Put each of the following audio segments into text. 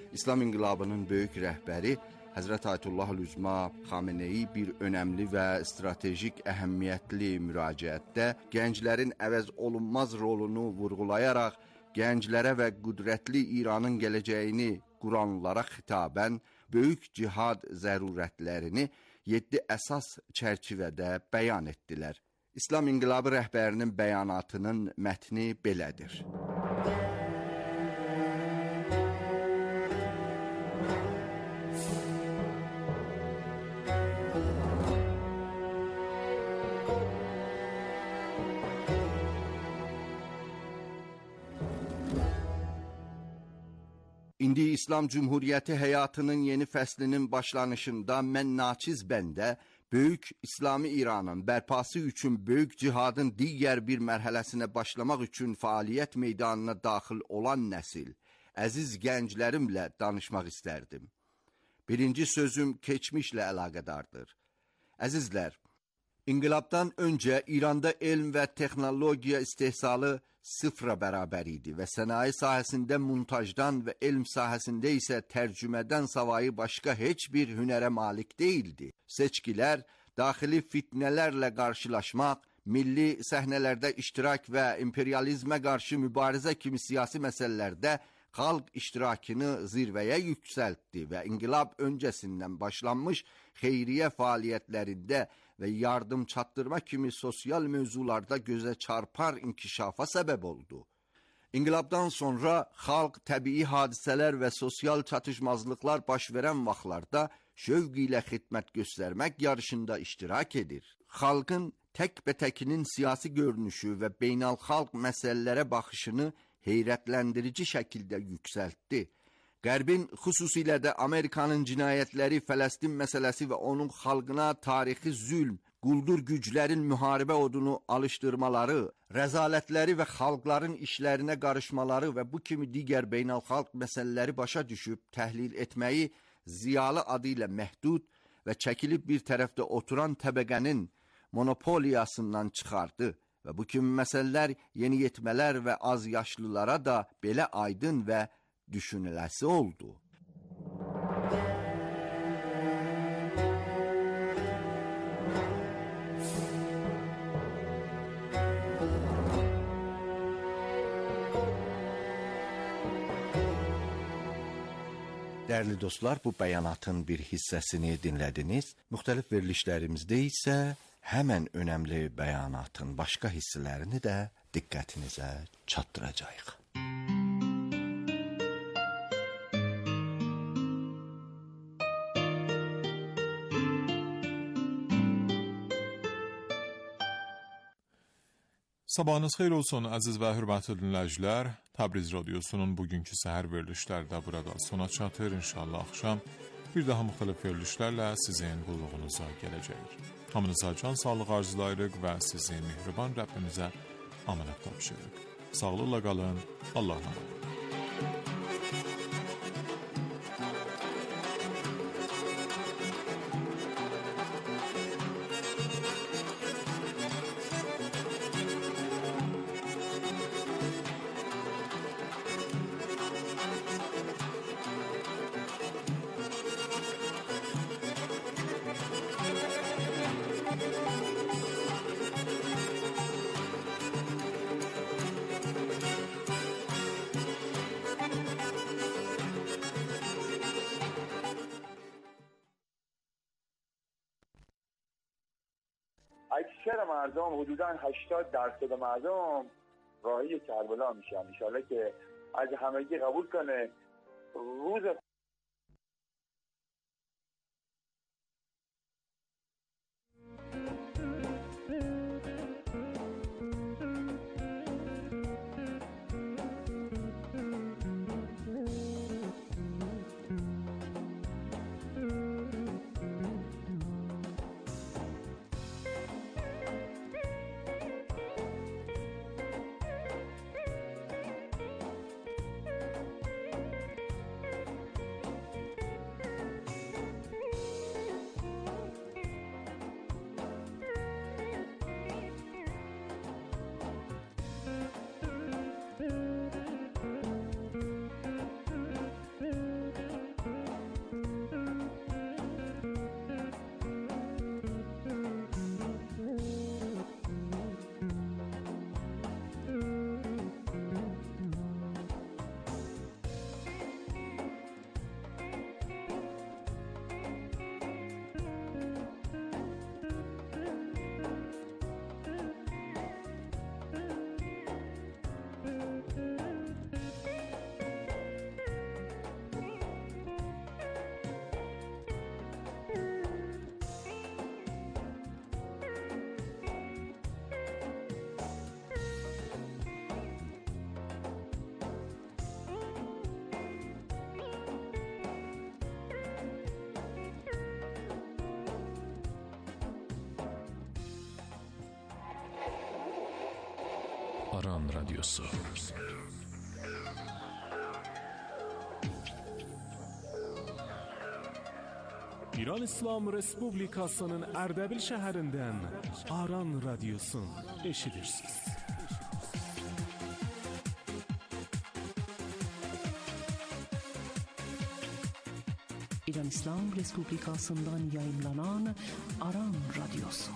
İslam inqilabının böyük rəhbəri Həzrət Ayətullah Üzma Xameneyi bir önəmli və stratejik əhəmiyyətli müraciətdə gənclərin əvəz olunmaz rolunu vurğulayaraq gənclərə və qüdrətli İranın gələcəyini quranlara xitabən böyük cihad zərurətlərini 7 əsas çərçivədə bəyan etdilər. İslam inqilabı rəhbərinin bəyanatının mətni belədir. İndi İslam Cümhuriyyəti həyatının yeni fəslinin başlanışında mən naçiz bəndə böyük İslami İranın bərpası üçün böyük cihadın digər bir mərhələsinə başlamaq üçün fəaliyyət meydanına daxil olan nəsil, əziz gənclərimlə danışmaq istərdim. Birinci sözüm keçmişlə əlaqədardır. Əzizlər, İnqilabdan öncə İranda elm və texnologiya istehsalı sıfıra bərabər idi və sənaye sahəsində montajdan və elm sahəsində isə tərcümədən savayı başqa heç bir hünərə malik deyildi. Seçkilər, daxili fitnələrlə qarşılaşmaq, milli səhnələrdə iştirak və imperializmə qarşı mübarizə kimi siyasi məsələlərdə xalq iştirakını zirvəyə yüksəltdi və inqilab öncəsindən başlanmış xeyriyyə fəaliyyətlərində və yardım çatdırma kimi sosial mövzularda gözə çarpar inkişafa səbəb oldu. İnqilabdan sonra xalq təbii hadisələr və sosial çatışmazlıqlar baş verən vaxtlarda şövq ilə xidmət göstərmək yarışında iştirak edir. Xalqın tək-bətəkinin siyasi görünüşü və beynəlxalq məsələlərə baxışını heyrətləndirici şəkildə yüksəltdi. Qərbin, xüsusilə də Amerikanın cinayətləri, Fələstin məsələsi və onun xalqına tarixi zülm, quldur güclərin müharibə odunu alışdırmaları, rəzalətləri və xalqların işlərinə qarışmaları və bu kimi digər beynəlxalq məsələləri başa düşüb təhlil etməyi ziyalı adı ilə məhdud və çəkilib bir tərəfdə oturan təbəqənin monopoliyasından çıxardı. Və bu kimi məsələlər yeniyetmələr və az yaşlılara da belə aydın və düşünüləsi oldu. Dəyərli dostlar, bu bəyanatın bir hissəsini dinlədiniz. Müxtəlif verilişlərimizdə isə həmən önəmli bəyanatın başqa hissələrini də diqqətinizə çatdıracağıq. Sabahınız xeyir olsun əziz və hörmətli dinləyicilər. Təbriz Radiosunun bugünkü səhər verilişləri də burada sona çatır. İnşallah axşam bir daha müxtəlif verilişlərlə sizin qulluğunuza gələcək. Hamınıza can sağlığı arzulayırıq və sizin mehriban Rəbbimizə amanət tapşırırıq. Sağlıqla qalın, Allah'a emanet. اکثر مردم حدوداً 80% مردم راهی کربلا میشن. ان شاءالله که از همگی قبول کنه. روز Aran Radyosu. İran İslam Respublikasının Ərdəbil şəhərindən Aran Radyosun eşidirsiniz. İran İslam Respublikasından yayınlanan Aran Radyosu.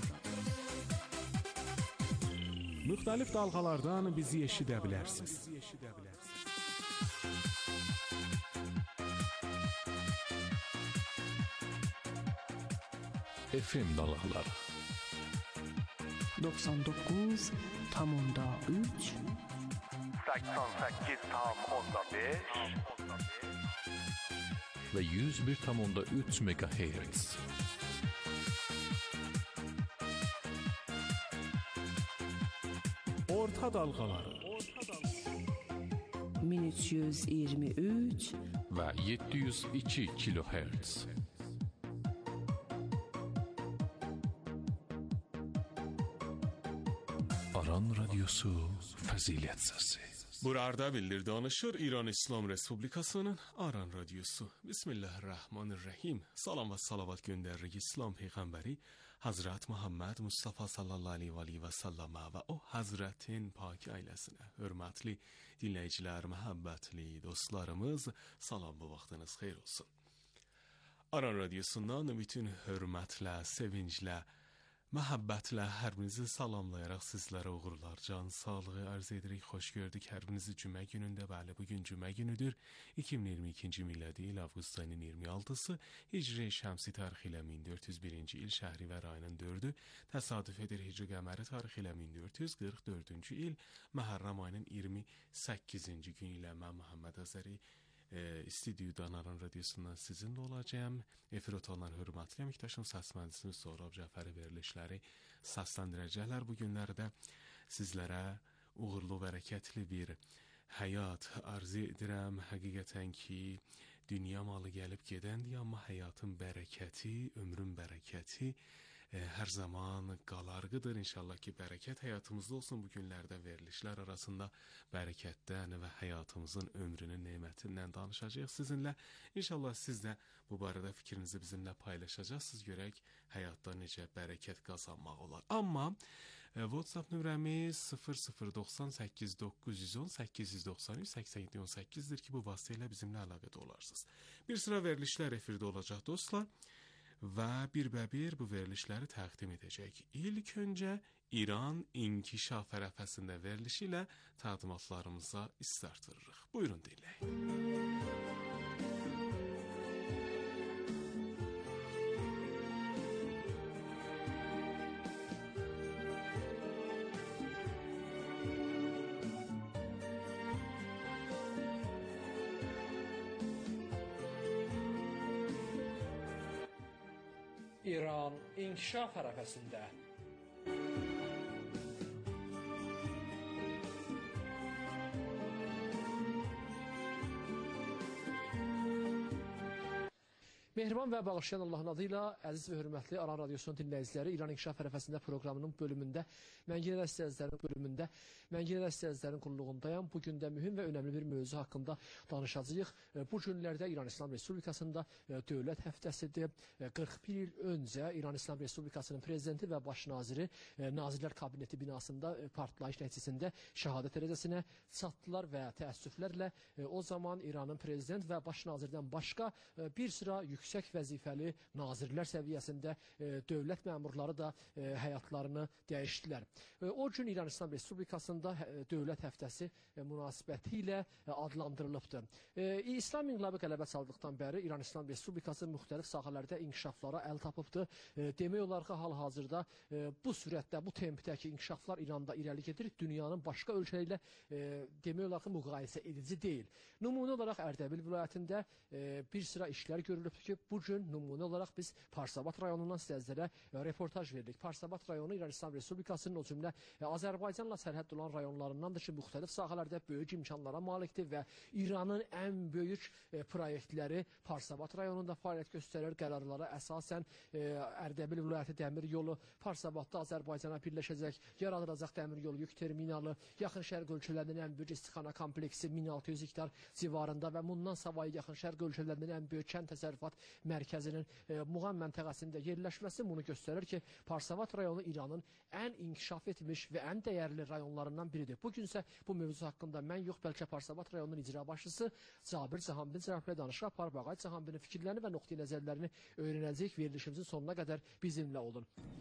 Müxtəlif dalğalardan bizi eşidə bilərsiniz. FM dalğaları 99,3 88,5 və 101,3 MHz. Orta dalğaları 1323 və 702 kHz. Aran Radyosu Fəzilət Səsi. Burada bildir danışır İran İslam Respublikasının Aran Radyosu. Bismillahirrahmanirrahim. Salam və salavat göndəririk İslam Peyğəmbəri Hazret Muhammed Mustafa sallallahu aleyhi və səlləmə və o Hazretin pak ailəsinə. Hörmətli dinləyicilər, məhəbbətli dostlarımız, salam, bu vaxtınız xeyir olsun. Aran Radyosundan bütün hörmətlə, sevinclə, məhəbbətlə hər birinizi salamlayaraq sizlərə uğurlar, can sağlığı arz edirik. Xoş gördük hər birinizi cümə günündə. Bəli, bugün cümə günüdür. 2022-ci miladi il avqust ayının 26-sı, Hicri şəmsi tarixi ilə 1401-ci il, Şəhrivər ayının 4-ü, təsadüf edir Hicri qəməri tarixi ilə 1444-cü il, Məhərrəm ayının 28-ci gün ilə mən Məhəmməd Azəri İstudiyudan Aran Radyosundan sizinlə olacağım. Efir otanan hörmətli əməkdaşım səs mühəndisinin Sohrab Cəfəri verilişləri səsləndirəcəklər. Bu günlərdə sizlərə uğurlu, bərəkətli bir həyat arzu edirəm. Həqiqətən ki, dünya malı gəlib gedəndir, amma həyatın bərəkəti, ömrün bərəkəti hər zaman qalarqıdır. İnşallah ki, bərəkət həyatımızda olsun. Bu günlərdə verilişlər arasında bərəkətdən və həyatımızın ömrünün nemətindən danışacağıq sizinlə. İnşallah siz də bu barədə fikrinizi bizimlə paylaşacaqsınız. Görək həyatda necə bərəkət qazanmaq olar. Amma WhatsApp nömrəmiz 0098 910 893 8718-dir ki, bu vasitələ bizimlə əlaqədə olarsınız. Bir sıra verilişlər efirdə olacaq dostlar. Və birbir bu verilişləri təqdim edəcək. İlk öncə İran inkişaf ərəfəsində verilişi ilə təqdimatlarımıza istart veririk. Buyurun dinləyin. İran inkişaf ərəfəsində. Mehriban və bağışlayan Allahın adıyla əziz və hörmətli Aran Radyosunun dinləyiciləri, İran İnkişaf ərəfəsində proqramının bölümündə, mən yenə sizlərin bölümündə, mən yenə sizlərin qulluğundayam. Bugün də mühüm və önəmli bir mövzu haqqında danışacağıq. Bu günlərdə İran İslam Respublikasında dövlət həftəsidir. 41 il öncə İran İslam Respublikasının prezidenti və baş naziri Nazirlər Kabineti binasında partlayış nəticəsində şəhadət dərəcəsinə çatdılar və təəssüflərlə o zaman İranın prezident və baş nazirdən başqa bir sıra yüksək vəzifəli nazirlər səviyyəsində dövlət məmurları da həyatlarını dəyişdilər. O gün İran İslam Respublikasında dövlət həftəsi münasibəti ilə adlandırılıbdır. İslam inqilabı qələbə çaldıqdan bəri İran İslam Respublikası müxtəlif sahələrdə inkişaflara əl tapıbdır. Demək olar ki, hal-hazırda bu sürətdə, bu tempdəki inkişaflar İranda irəli gedir. Dünyanın başqa ölkələri ilə demək olar ki, müqayisə edici deyil. Nümunə olaraq Ərdəbil vilayətində bir sıra işlər görülübdür ki, bugün nümunə olaraq biz Parsabat rayonundan sizlərə reportaj verdik. Parsabat rayonu İran İslam Respublikasının o cümlə Azərbaycanla sərhəd olan rayonlarındandır ki, müxtəlif sahələrdə böyük imkanlara malikdir və İranın ən böyük proyektləri Parsabat rayonunda fəaliyyət göstərir. Qərarlara əsasən Ərdəbil vilayəti dəmir yolu, Parsabatda Azərbaycana birləşəcək, yaradılacaq dəmir yolu yük terminalı, yaxın şərq ölkələrinin ən böyük istixana kompleksi 1600 hektar civarında və bundan savayı yaxın şərq ölkələrinin ən böyük kənd təsərrüfat mərkəzinin Muğan məntəqəsində yerləşməsi bunu göstərir ki, Parsavat rayonu İranın ən inkişaf etmiş və ən dəyərli rayonlarından biridir. Bugün isə bu mövzu haqqında mən yox, bəlkə Parsavat rayonunun icra başçısı Cabir Cahanbin cənabla danışıq apar. Bağay Cahanbinin fikirlərini və nöqteyi nəzərlərini öyrənəcəyik. Verilişimizin sonuna qədər bizimlə olun.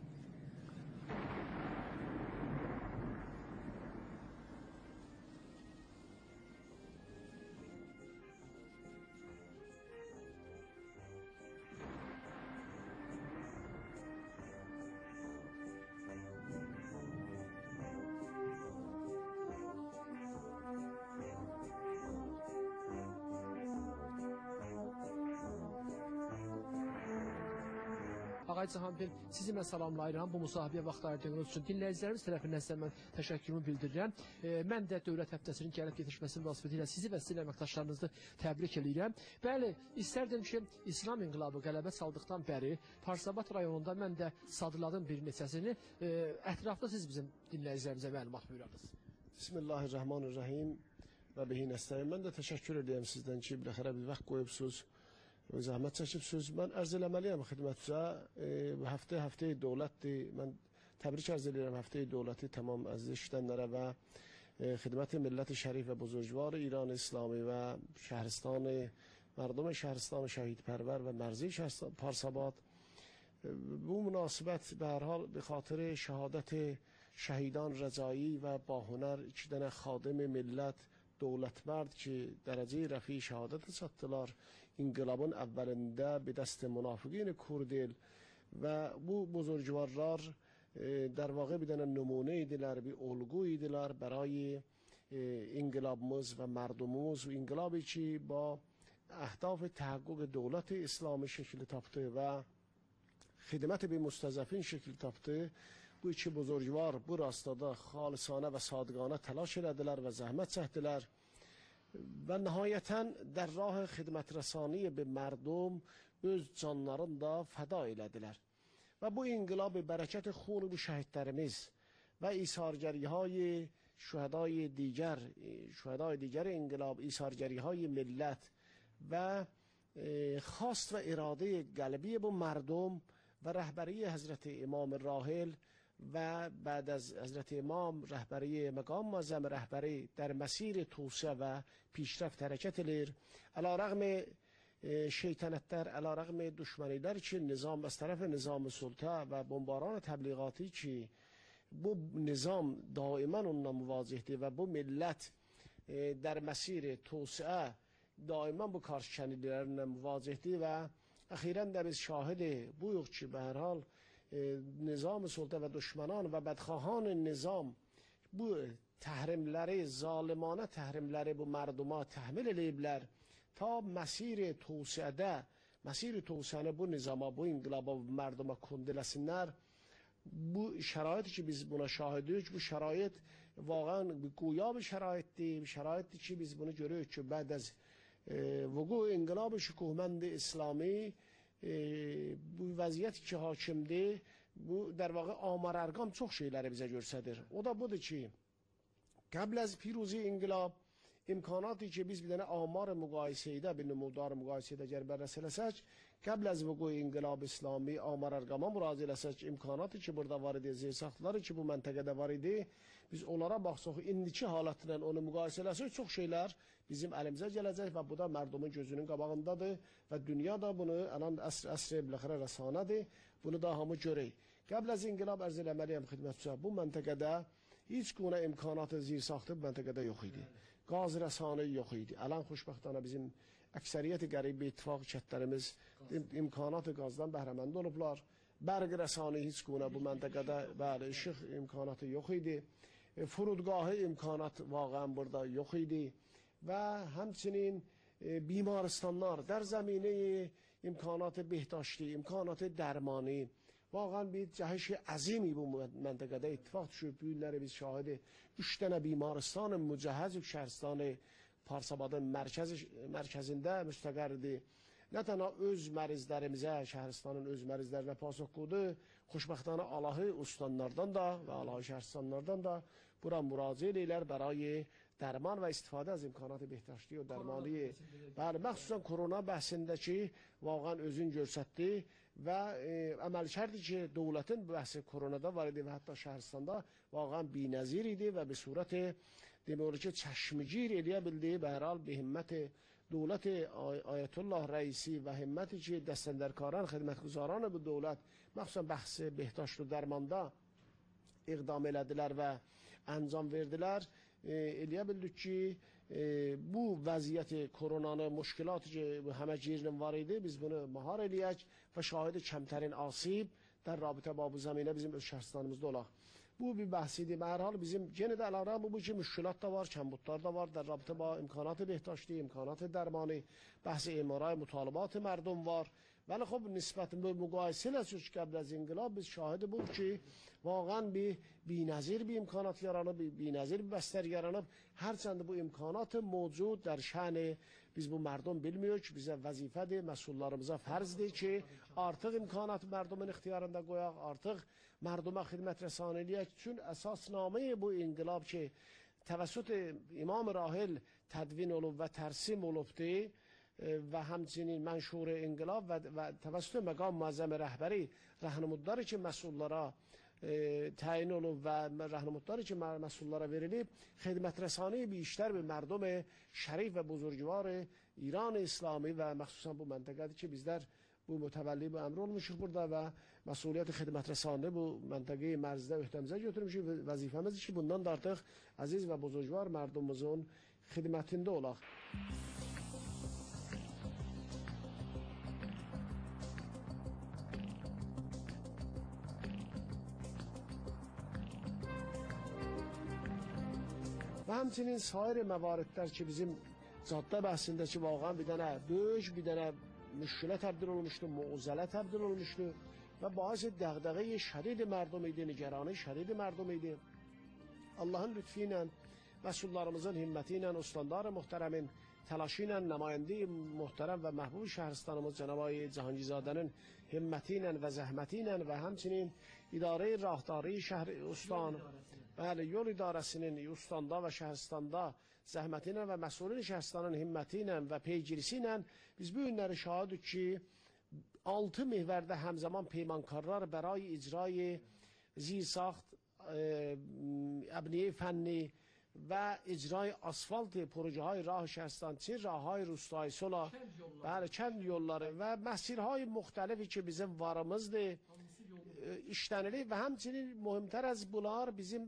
Ağay Cahanbin, sizi mən salamlayıram. Bu müsahibəyə vaxt ayırdığınız üçün dinləyicilərimiz tərəfindən sizə mən təşəkkürümü bildirirəm. Mən də dövlət həftəsinin gəlib yetişməsi münasibətilə sizi və sizin əməkdaşlarınızı təbrik edirəm. Bəli, istərdim ki, İslam inqilabı qələbə çaldıqdan bəri Parsabat rayonunda mən də sadladım bir neçəsini. Ətrafda siz bizim dinləyicilərimizə məlumat buyurarız. Bismillahirrahmanirrahim və bihi nəstəyin. Mən də təşəkkür edirəm sizdən ki, biləxərə bir vaxt qoyubsuz. Zəhmət çəkibsiniz. Mən ərz eləməliyəm xidmətinizə. Həftə dövlətdir. Mən təbrik ərz edirəm həftə dövləti tamam əziz işlənlərə və xidməti millət-i şərif və buzurgvar İran İslami və şəhristan mردم شهرستان شهیدپرور و مرزی پارساباد. bu münasibət به هر حال به خاطر شهادت شهیدان رضایی و باهنر iki dənə xadim millət dövlətmərd ki dərəcəyi rəfi şəhadət çatdılar inqilabın əvvəlində bir dəstə münafiqin Kurdil və bu buzurgvarlar در واقع bir dənə nümunə idilər, bir olgu idilər برای inqilabımız və mərdumumuz. İnqilabı ki با اهداف تحقق دولت اسلامی شکل تافته و خدمت به مستضعفین شکل تافته. Bu iki buzurgvar bu rastada xalisانه və sadqanə təlaş elədilər və zəhmət çəkdilər və nəhayətən در راه خدمت رسانی به مردم öz canlarını da fəda elədilər. Və bu inqilab bərəkət xun bu şəhidlərimiz və isargəriهای şühədای دیگر انقلاب ایثارگریهای ملت و خواست و اراده قلبی bu مردم و رهبری حضرت امام راحل و بعد از حضرت امام رهبری مقام معظم رهبری در مسیر توسعه و پیشرفت حرکت edir. علیرغم şeytanətlər, علیرغم düşmənilər ki nizam از طرف نظام سلطه و بمباران تبلیغاتی ki bu nizam daima onunla müvazihdir və bu millət در مسیر توسعه daima bu karşı kəndlilərlə müvazihdir və əxirən də biz şahidi buyuq ki به هر حال nizam سلطه və düşmənan və bədxahan nizam bu təhrimləri, zalimانه təhrimləri bu mərduma təhmil eləyiblər ta مسیر توسعه bu nizama, bu inqilaba, bu mərduma kundələsinlər. Bu şəraiti ki biz buna şahidik, bu şərait واقعا گویا bir şəraitdir, bir şəraitdir ki biz bunu görürük ki بعد از وقوع انقلاب شکوهمند اسلامی bu vəziyyət ki hakimdir, bu در واقع آمار ارقام çox şeyləri bizə göstərir. O da budur ki قبل از پیروزی انقلاب امکاناتی که biz bir dənə آمار müqayisədə, bir nümunədar müqayisədə gəl bərrəsələsək, قبل از وقوع انقلاب اسلامی آمار ارقama müraciə eləsək, imkanatı ki burada var idi, zeysaxtları ki bu məntəqədə var idi, biz onlara baxsaq, indiki halətlə onu müqayisə eləsək, çox şeylər bizim əlimizə gələcək və bu da mərdumun gözünün qabağındadır və dünya da bunu əsr biləxərə rəsanədir, bunu da hamı görək. Qəbl az inqilab ərz eləməliyəm xidmətçisə, bu məntəqədə heç quna imkanatı zeysaxtı bu məntəqədə yox idi. Qaz rəsanə yox idi. Ələn xoşbəxtənə bizim əksəriyyəti qərib ittifaq kətlərimiz imkanatı qazdan bəhrəmənd olublar. Bərq rəsanə heç quna bu məntəqədə bəli, işıq imkanatı yox idi. Furudgahı imkanat vaqən burada yox idi. Və həmçinin بیمارستانlar در زمینه imkanat بهداشتی، imkanat درمانی، واقعا bir جهش عظیمی bu منطقه اتفاق düşüb. Bu günləri biz şahidi 3 dənə بیمارستان مجهز şəhərstanı Parsabadın mərkəzində müstəqərdir. Nə tənha öz mərizlərimizə, şəhərstanın öz mərizlərinə pasok qoydu, xoşbəxtانه Allahı ustanlardan da və Allahı şəhərstanlardan da bura müraciə edirlər برای درمان və istifadə az imkanat بهداشتی و درمانی. Bəli, məxsusən korona bəhsində ki, vaqan özün görsətdi və əməl şərdi ki, dövlətin bəhsi koronada var idi və hətta şəhərstanda vaqan binəzir idi və bir surət demək olar ki, çəşmigir eləyə bildi. Be hər hal, به himmət dövlət Ayətullah rəisi və himməti ki, dəstəndərkaran, xidmətgüzaran bu dövlət məxsusən bəhsi بهداشت و dərmanda iqdam elədilər və əncam verdilər. Eləyə bildik ki, bu vəziyyəti koronanı, müşkilatı ki, həmə girinin var idi, biz bunu mahar eləyək və şahidi kəmtərin asib در رابطه با bu زمینه bizim öz şəxslərimizdə olaq. Bu bir bəhsidir. Hər hal bizim yenə də əlavə bu ki, müşkilat da var, kəmbudlar da var. در رابطه با imkanat بهداشتی، imkanat درمانی، بحث امارای مطالبات مردم var. ولی خب نسبت به مقایسه لسوش قبل از انقلاب biz şahidi بود ki, واقعا بی‌نظیر bir imkanat yaranıb, بی‌نظیر bir bəstər yaranıb. Hərçənd bu imkanat mövcud در şəni biz bu mərdum bilmiyoruz ki, bizə vəzifədir, məsullarımıza fərzdir ki, artıq imkanat mərdumun ixtiyarında qoyaq, artıq mərduma xidmət rəsan eləyək. Çün əsasnamə bu inqilab ki, təvəssüt İmam Rahil tədvin olub və tərsim olubdur və həmçinin mənşur inqilab və təvəssüt məqam müəzzəm rəhbəri rəhnumudları ki, məsullara təyin olub və rəhnumudları ki, məsullara verilib, xidmət rəsani bir işlər bir mərdum şərif və buzurgvar İran İslami və məxsusən bu məntəqədir ki, bizlər bu mütəvəlli bu əmr olmuşuq burada və məsuliyyət xidmət rəsani bu məntəqəyi mərzdə öhdəmizə götürmüşük. Vəzifəmizdir ki, bundan da artıq əziz və buzurgvar mərdumumuzun xidmətində olaq. Və həmçinin sair məvaridlər ki, bizim caddə bəhsində ki, vaqan bir dənə böyük, bir dənə müşkilə təbdil olmuşdu, muğzələ təbdil olmuşdu və baisi dəğdəğəyi şədid mərdum idi, nigarani şədid mərdum idi. Allahın lütfi ilə, məsullarımızın himməti ilə, ustandar-ı muhtərəmin təlaşı ilə, nümayəndə muhtərəm və məhbub şəhristanımız Cənab-ı Cahangizadənin himməti ilə və zəhməti ilə və həmçinin idarə-i rahdari şəhri ustan, bəli, yol idarəsinin ustandə və şəhristanda zəhməti ilə və məsulun şəhristanın himməti ilə və peygirisi ilə biz bu günləri şahidik ki, 6 mehvərdə həmzaman peymankarlar bəray icrayı zirsaxt, əbniyə fənni və icrayı asfalt projehay rah şəhristan çin, rahay rustay sola, bəli, kənd yolları və məsirhay müxtəlifi ki, bizim varımızdır, işlənilir və həmçinin mühümtər az bunlar bizim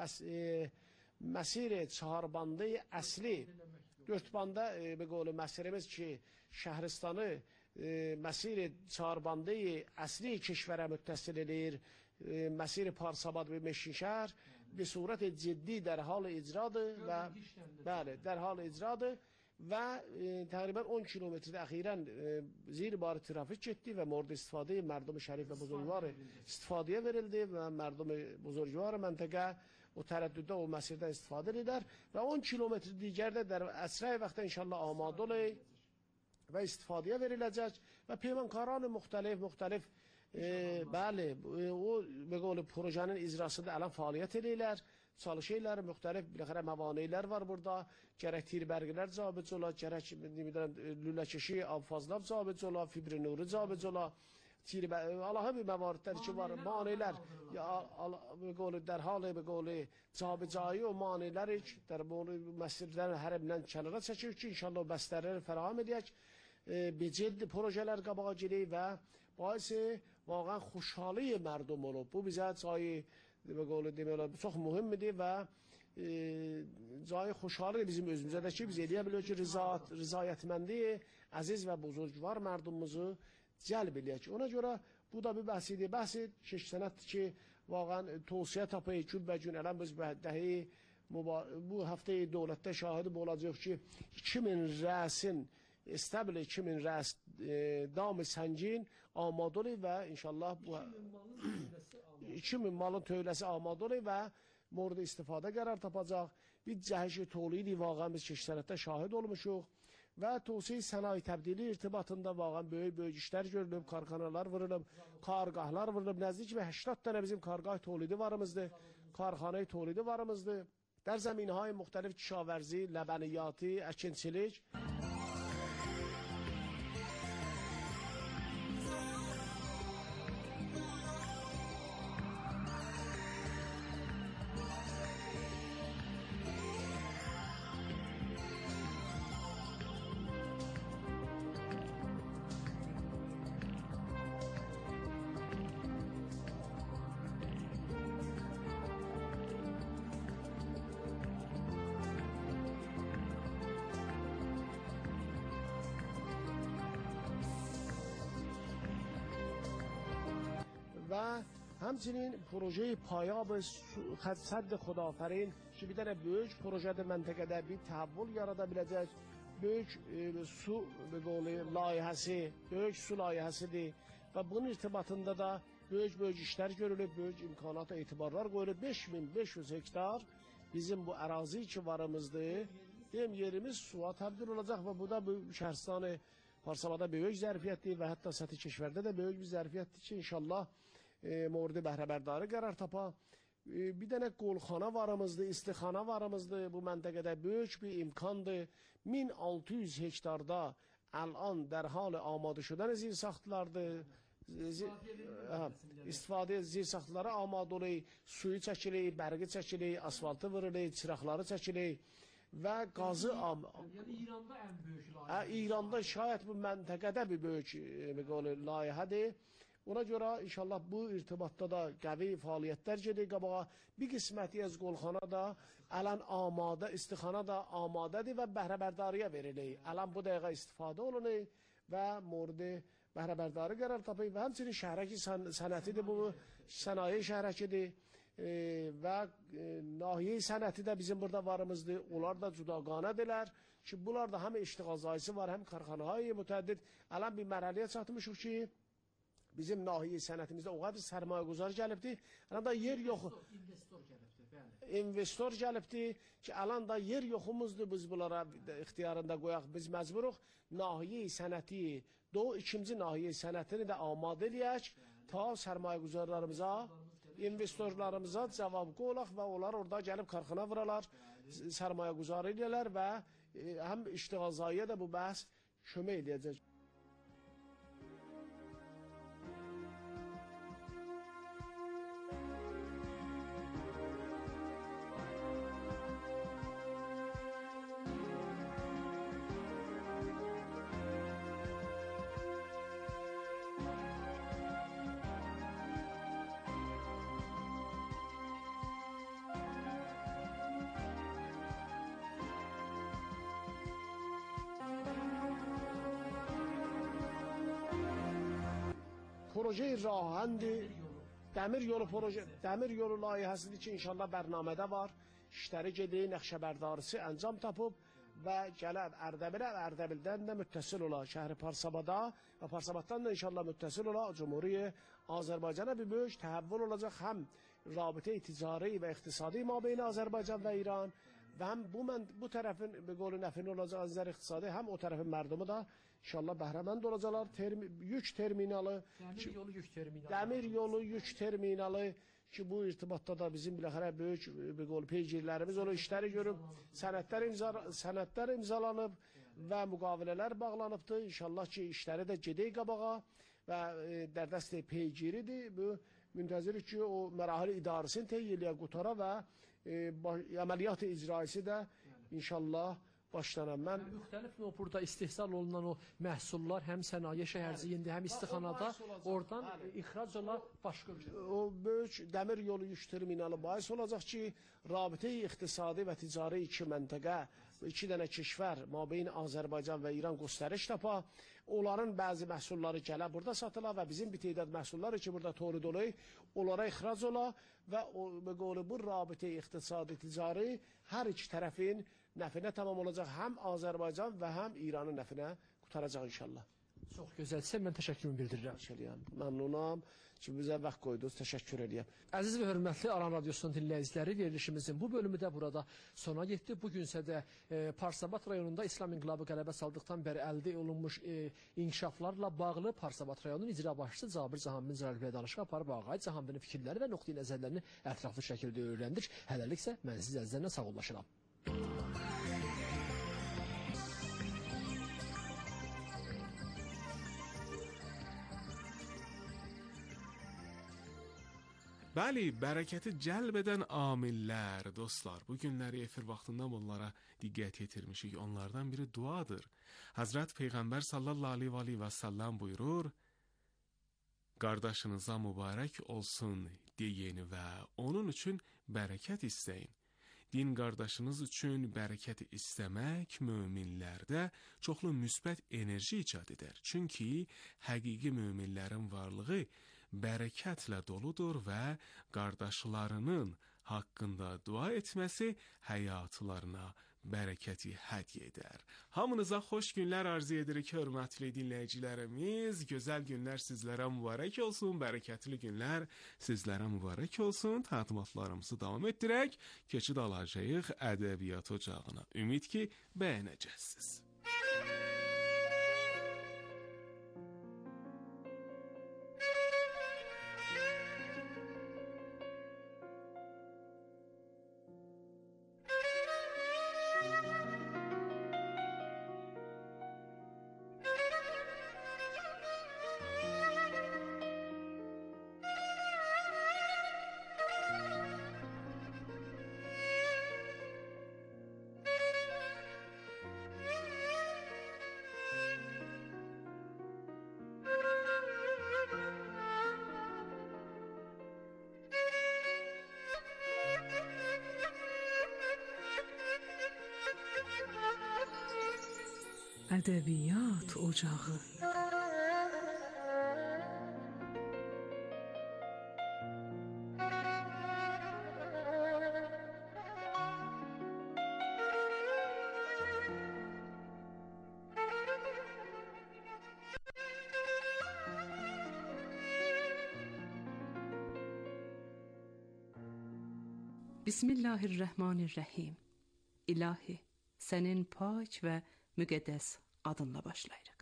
məsir-i çaharbandı əsli 4 banda به قول məsirimiz ki, şəhristanı məsir-i çaharbandı əsli keşvərə müttəsil edir. Məsir-i Parsabad və Meşinşəhər bir surət ciddi dərhal icradır və bəli, dərhal icradır və təqribən 10 kilometrdə əxirən zirbarı trafik getdi və mورد istifadə mərdum şərif və buzurgvar istifadəyə verildi və mərdum buzurgvar məntəqə o tərəddüddə o məsirdən istifadə edər və 10 kilometr digərdə در əsrə vaxtda inşallah amadə olayıq və istifadəyə veriləcək və peymankaran müxtəlif bəli, o به قول projenin icrası da ələn fəaliyyət edirlər. Çalışırlar, müxtəlif biləxərə məvaneylər var burada. Gərək tirbərgilər cabit ola, gərək lüləkeşi abfazlab cabit ola, fibri nuru cabit ola. Allah'a bir məvaridlər ki var, maneylər, dərhal cabicayı o maneylər der bu məsirdən hərəbindən kənara çəkir ki, inşallah o bəstərləri fəraham edək. Becid projelər qabağa girir və baisi vaqan xoşhalı mərdum olub. Bu bizə cayı çox mühümdir və cayı xoşhalı bizim özümüzə ki, biz eləyə biliyoruz ki, rizayətməndi əziz və buzurgvar mərdumumuzu cəlb eləyək. Ona görə bu da bir bəhsidir. Bəhsi şeş sənətdir ki, vaqan tavsiyə tapıyıq ki, bəcün ələn biz bu həftəyi dövlətdə şahidi olacaq ki, 2000 rəsin استبل 2000 رأس dam səngin amadır və inşallah bu 2000 malın tövləsi amadır və mورد istifadə qərar tapacaq. Biz cəhişi tolidi vaqən biz keşsənətdə şahid olmuşuq və tövsiyə sənayi təbdili irtibatında vaqən böyük işlər görülüb, karxanalar vurulub, kargahlar vurulub. Nəzdik və 80 dənə bizim kargah tolidi varımızdır, karxanay tolidi varımızdır. در زمینهای مختلف کشاورزی، لبنیاتی، əkinçilik. و همچنین پروژه پایاب سد خدافرین که bir dənə böyük projədə məntəqədə bir təhvül yarada biləcək böyük su layihəsi, böyük su layihəsidir və bunun irtibatında da böyük işlər görülüb, böyük imkanata etibarlar qoyulub. 5500 hektar bizim bu ərazi ki varımızdır. Deyim yerimiz suya təbdil olacaq və bu da bu Şəhristanı Farsabada böyük zərfiyyətdir və hətta səthi keşvərdə də böyük bir zərfiyyətdir ki inşallah مورد بهره‌برداری قرار تapa. Bir dənə qolxana varımızdır, istixana varımızdır. Bu məntəqədə böyük bir imkandır. 1600 hektarda الان در حال آماده شدن زیر saxtlardır. İstifadə zir saxtları amadılı, suyu çəkilir, bərqi çəkilir, asfaltı vurulur, çıraqları çəkilir və qazı Yəni İranda ən böyük layihə. İranda şayət bu məntəqədə bir böyük layihədir. Ona görə inşallah bu irtibatda da qəvi fəaliyyətlər gedir qabağa. Bir qisməti az qolxana da alan amadə, istixana da amadədir və bəhrəbərdariyə verilir. Alan bu dəqiqə istifadə olunur və mورد bəhrəbərdarı qərar tapır və həmçinin şəhərəki sənətidir bu, sənaye şəhərəkidir və nahiyə sənəti də bizim burada varımızdır. Onlar da cudaqanədirlər ki, bunlar da həm iştiğal zayisi var, həm karxanahay mütəəddid. Alan bir mərhələyə çatmışıq ki, bizim nahiyə sənətimizdə o qədər sərmayə quzar gəlibdir. Alan da yer yox. İnvestor gəlibdir ki, alan da yer yoxumuzdur. Biz bunlara ixtiyarında qoyaq. Biz məcburuq nahiyə sənəti, ikinci nahiyə sənətini də amadə eləyək ta sərmayə quzarlarımıza, investorlarımıza cavabqı olaq və onlar orada gəlib karxana vuralar, sərmayə quzar eləyərlər və həm iştiğal zayiyə də bu bəhs kömək eləyəcək. Proje rahendi dəmir yolu layihəsidir ki inşallah bərnamədə var. İşləri gedir, nəqşəbərdarisi əncam tapıb və gəlib Ərdəbilə və Ərdəbildən də müttəsil ola şəhri Parsabada və Parsabaddan da inşallah müttəsil ola Cumhuriye Azərbaycana bir böyük təhəvvül olacaq. Həm rabitə ticari və iqtisadi mabeyn Azərbaycan və İran və həm bu tərəfin qolu nəfini olacaq azər iqtisadi, həm o tərəfin mərdumu da İnşallah bəhrəmənd olacaqlar. Yük terminalı, dəmir yolu yük terminalı ki bu irtibatda da bizim biləxərə böyük peycirlərimiz olur, işləri görüb, sənədlər imzalanıb və müqavilələr bağlanıbdır. İnşallah ki işləri də gedək qabağa və dərdəstək peyciridir. Bu müntəzirik ki o mərahili idarəsini teyyiliyə qutara və əməliyyat icraisi də inşallah başlanan. Mən müxtəlif burada istehsal olunan o məhsullar həm sənaye şəhərciyində, həm istixanada oradan ixrac ola başqa o böyük dəmir yolu yük terminalı bahis olacaq ki, rabitə-i iqtisadi və ticari iki məntəqə, iki dənə keşvər, mabeyn Azərbaycan və İran göstəriş tapa. Onların bəzi məhsulları gələ burada satıla və bizim bir tədad məhsulları ki, burada tolid olur, onlara ixrac ola və bu rabitə-i iqtisadi ticari hər iki tərəfin nəfinə tamam olacaq. Həm Azərbaycan və həm İranın nəfinə qutaracaq inşallah. Çox gözəlsə, mən təşəkkürümü bildirirəm. Məmnunam ki, bizə vaxt qoydunuz, təşəkkür edirəm. Əziz və hörmətli Aran Radiosunun dinləyiciləri, verilişimizin bu bölümü də burada sona getdi. Bugünsə də Parsabat rayonunda İslam İnqilabı qələbə saldıqdan bəri əldə olunmuş inkişaflarla bağlı Parsabat rayonunun icra başçısı Cabir Cahanbir Cəlaliyə danışıq aparıb Ağay Cahanbirin fikirləri və nöqteyi nəzərlərini ətraflı şəkildə öyrəndik. Hələliksə mən siz əzizlərlə sağollaşıram. Bəli, bərəkəti cəlb edən amillər, dostlar. Bu günləri efir vaxtından bunlara diqqət yetirmişik. Onlardan biri duadır. Hazret Peyğəmbər sallallahu aleyhi və səlləm buyurur, qardaşınıza mübarək olsun deyin və onun üçün bərəkət istəyin. Din qardaşınız üçün bərəkət istəmək möminlərdə çoxlu müsbət enerji icad edər. Çünki həqiqi möminlərin varlığı bərəkətlə doludur və qardaşlarının haqqında dua etməsi həyatlarına bərəkəti hədiyyə edər. Hamınıza xoş günlər arzu edirik, hörmətli dinləyicilərimiz. Gözəl günlər sizlərə mübarək olsun, bərəkətli günlər sizlərə mübarək olsun. Təqdimatlarımızı davam etdirək, keçid alacağıq ədəbiyyat ocağına. Ümid ki, bəyənəcəksiniz. ادبیات اجاقı. Bismillahirrahmanirrahim. İlahi, senin pak ve müqəddəs adınla başlayırıq.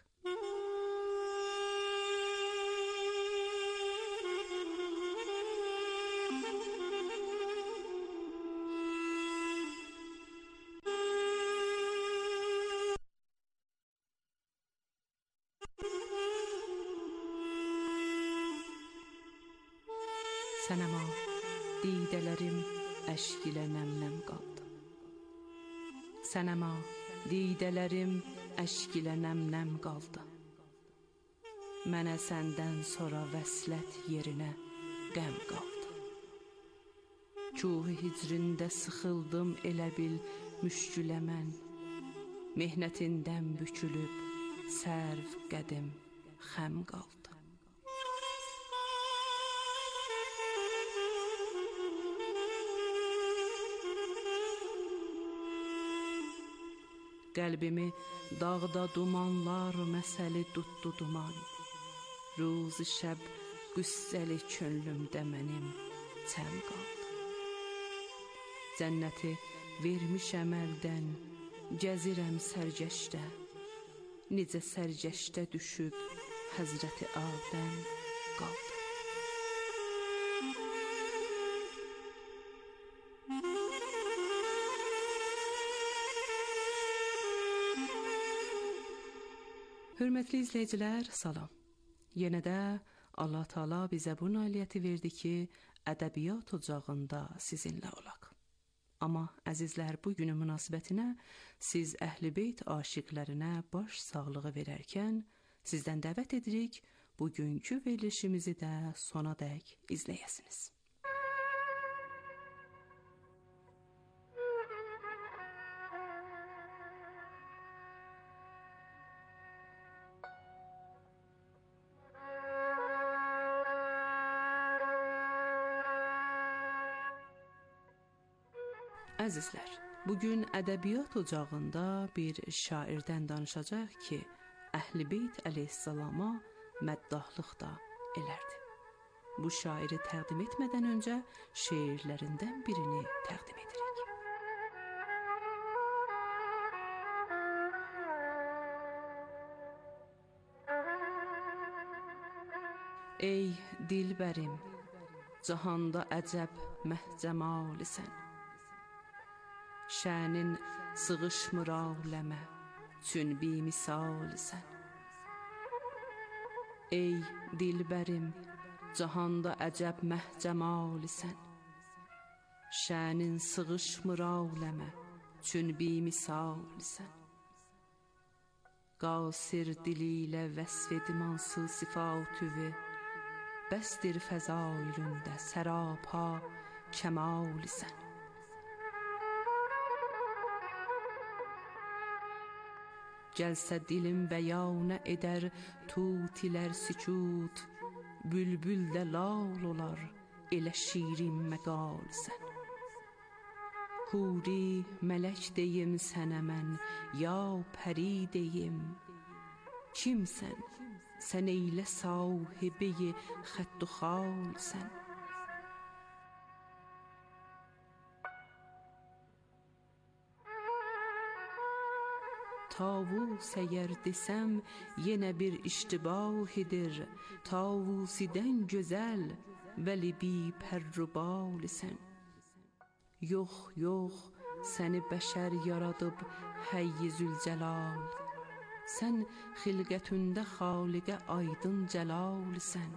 Sənəma, didələrim əşq ilə nəmnəm qaldı. Sənəma, didələrim əşq ilə nəmnəm qaldı. Mənə səndən sonra vəslət yerinə qəm qaldı. Çuhu hicrində sıxıldım elə bil müşkülə mən. Mehnətindən bükülüb sərv qədim xəm qaldı. Qəlbimi dağda dumanlar məsəli tutdu duman. Ruz şəb qüssəli könlümdə mənim çəm qaldı. Cənnəti vermişəm əldən, gəzirəm sərgəşdə. Necə sərgəşdə düşüb Həzrəti Adəm qaldı. Hörmətli izləyicilər, salam. Yenə də Allah Taala bizə bu nailiyyəti verdi ki, ədəbiyyat ocağında sizinlə olaq. Amma əzizlər, bu günün münasibətinə siz Əhl-i Beyt aşiqlərinə baş sağlığı verərkən sizdən dəvət edirik, bugünkü verilişimizi də sonadək izləyəsiniz. Əzizlər, bugün ədəbiyyat ocağında bir şairdən danışacaq ki, Əhl-i Beyt əleyhissalama məddahlıq da elərdi. Bu şairi təqdim etmədən öncə şeirlərindən birini təqdim edirik. Ey dilbərim, cahanda əcəb məhcəmalisən. Şənin sığışmır aləmə, çün bimisalsən. Ey dilbərim, cahanda əcəb məhcəmalisən. Şənin sığışmır aləmə, çün bimisalsən. Qasir dili ilə vəsf edimansız sifatüvü, bəsdir fəzailündə sərapa kəmalisən. Gəlsə dilim bəyanə edər tutilər sükut, bülbül də lal olar, elə şirin məqalsən. Huri mələk deyim sənə mən, ya pəri deyim, kimsən? Sən eylə sahibi xətt u xalsən. Tavus əgər desəm yenə bir iştibahidir, tavusidən gözəl vəli bi pərru balisən. Yox, yox, səni bəşər yaradıb Həy-i Zülcəlal, sən xilqətündə xaliqə aydın cəlalsən.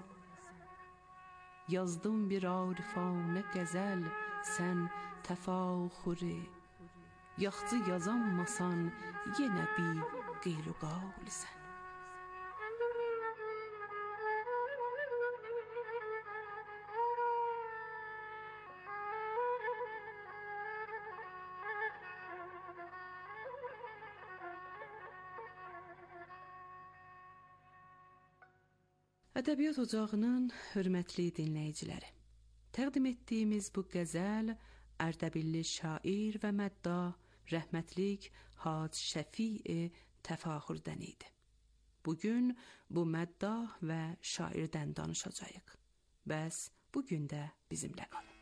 Yazdım bir arifanə qəzəl, sən təfaxuri, yaxçı yazanmasan yenə bir qeylu qavlisən. Ədəbiyyat Ocağının hörmətli dinləyiciləri, təqdim etdiyimiz bu qəzəl Ərdəbilli şair və məddah rəhmətlik Hacı Şəfi'i Təfaxürdən idi. Bugün bu məddah və şairdən danışacağıq. Bəs bugün də bizimlə qalın.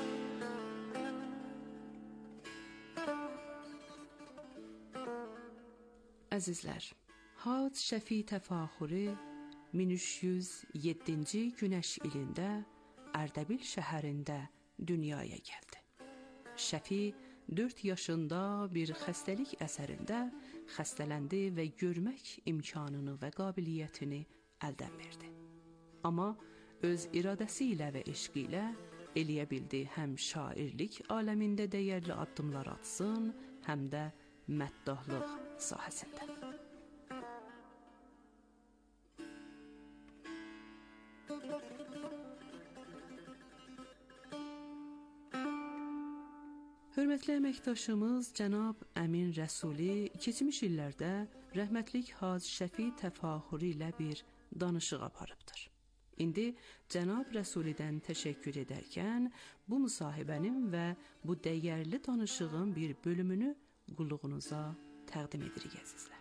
Əzizlər, Hacı Şəfi Təfaxürü 1307-ci günəş ilində Ərdəbil şəhərində dünyaya gəldi. Şəfi 4 yaşında bir xəstəlik əsərində xəstələndi və görmək imkanını və qabiliyyətini əldən verdi. Amma öz iradəsi ilə və eşqi ilə eləyə bildi həm şairlik aləmində dəyərli addımlar atsın, həm də məddahlıq sahəsində. Hörmətli əməkdaşımız cənab Əmin Rəsuli keçmiş illərdə rəhmətlik Hacı Şəfi Təfaxürü ilə bir danışıq aparıbdır. İndi cənab Rəsulidən təşəkkür edərkən bu müsahibənin və bu dəyərli danışığın bir bölümünü qulluğunuza təqdim edirik əzizlər.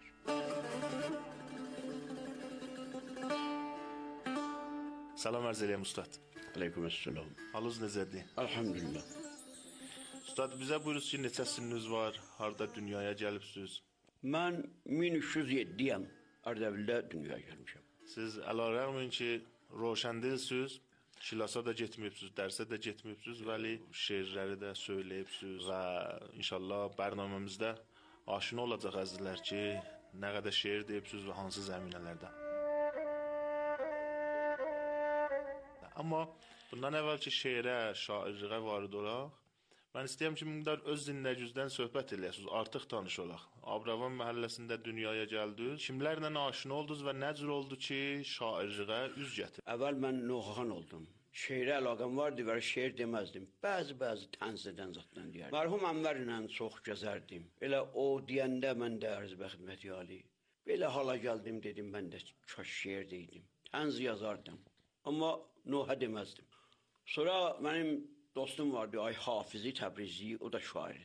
Salam arz edirəm ustad. Aleykümselam. Halınız necədir? Elhamdülillah. Ustad, bizə buyuruz ki, neçə sininiz var, harda dünyaya gəlibsiniz? Mən 1307-yəm, Ərdəbildə dünyaya gəlmişəm. Siz əlarəğmin ki, roşəndilsiniz, kilasa da getməyibsiniz, dərsə də getməyibsiniz, vəli şeirləri də söyləyibsiniz və inşallah bərnaməmizdə aşina olacaq əzizlər ki, nə qədər şeir deyibsiniz və hansı zəminələrdən. Amma bundan əvvəl ki, şeirə, şairliğə varid olaq, mən istəyəm ki, müqdar öz dinləyicüzdən söhbət eləyəsiniz, artıq tanış olaq. Abravan məhəlləsində dünyaya gəldiniz. Kimlərlə aşina oldunuz və nə cür oldu ki, şairliğə üz gətirdiniz? Əvvəl mən Noxaxan oldum. Şeirə əlaqəm vardı və şeir deməzdim. Bəzi tənz edən zatdan deyərdim. Mərhum Ənvərlə çox gəzərdim. Elə o deyəndə mən də ərzbə xidməti ali. Belə hala gəldim dedim, mən də kaş şeir deydim. Tənz yazardım. Amma Noxa deməzdim. Sonra mənim dostum vardı, Ay Hafizi Təbrizi, o da şairdi.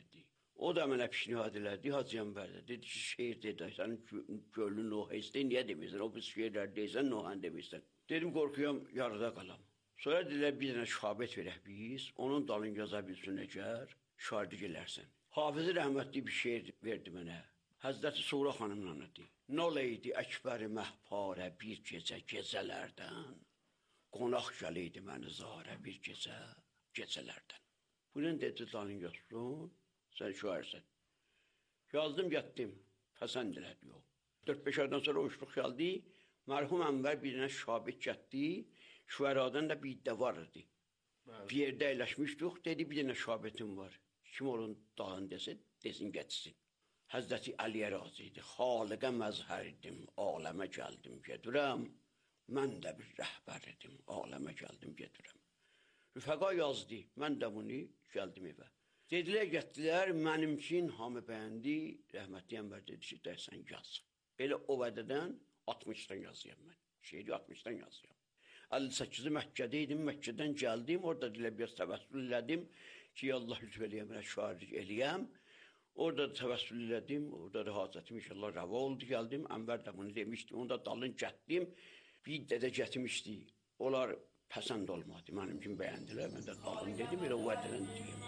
O da mənə pişnihad elədi, Hacı Ənvər də. Dedi ki, şeir dedi, sənin gönlün Nuh'a istəyin, niyə demirsən? O bu şeirlər deyirsən, Nuh'a demirsən. Dedim, qorxuyam, yarıda qalam. Sonra dedilər, bir dənə şabət verək biz, onun dalın yaza bilsin əgər, şairlik elərsən. Hafızı rəhmətli bir şeir verdi mənə. Həzrəti Suğra xanımla dedi. Noleydi əkbəri məhparə bir gecə gecələrdən, qonaq gəliydi məni zarə bir gecə gecələrdən. Bunun dedi, dalın yazsın, sən şairsən. Yazdım, getdim, pəsənd elədi yox. 4-5 aydan sonra uçluq gəldi, mərhum Ənvər birinə şabit getdi, şüəradan da bir də var idi. Bir yerdə əyləşmişdik, dedi, bir dənə şabitim var. Kim onun dağın desin, getsin. Həzrəti Əliyə razı idi, xaliqə məzhərdim, aləmə gəldim, gedirəm. Mən də bir rəhbər idim, aləmə gəldim, gedirəm. Rüfəqa yazdı, mən də bunu gəldim evə. Dedilər, getdilər, mənimkin hamı bəyəndi, rəhmətli Ənvər dedi ki, dərsən yaz. Elə o vədədən 60-dan yazıyam mən, şeiri 60-dan yazıyam. 58-i Məkkədə idim, Məkkədən gəldim, orada dilə biraz təvəssül elədim ki, Allah lütf eləyəm, mənə şairlik eləyəm. Orada da təvəssül elədim, orada da hazrətim inşallah rəva oldu, gəldim, Ənvər də bunu demişdi, onu da dalın gətdim, bir dədə gətmişdi, onlar pəsənd olmadı, mənim kimi bəyəndilər, mən də dalın dedim, elə o vədədən deyim.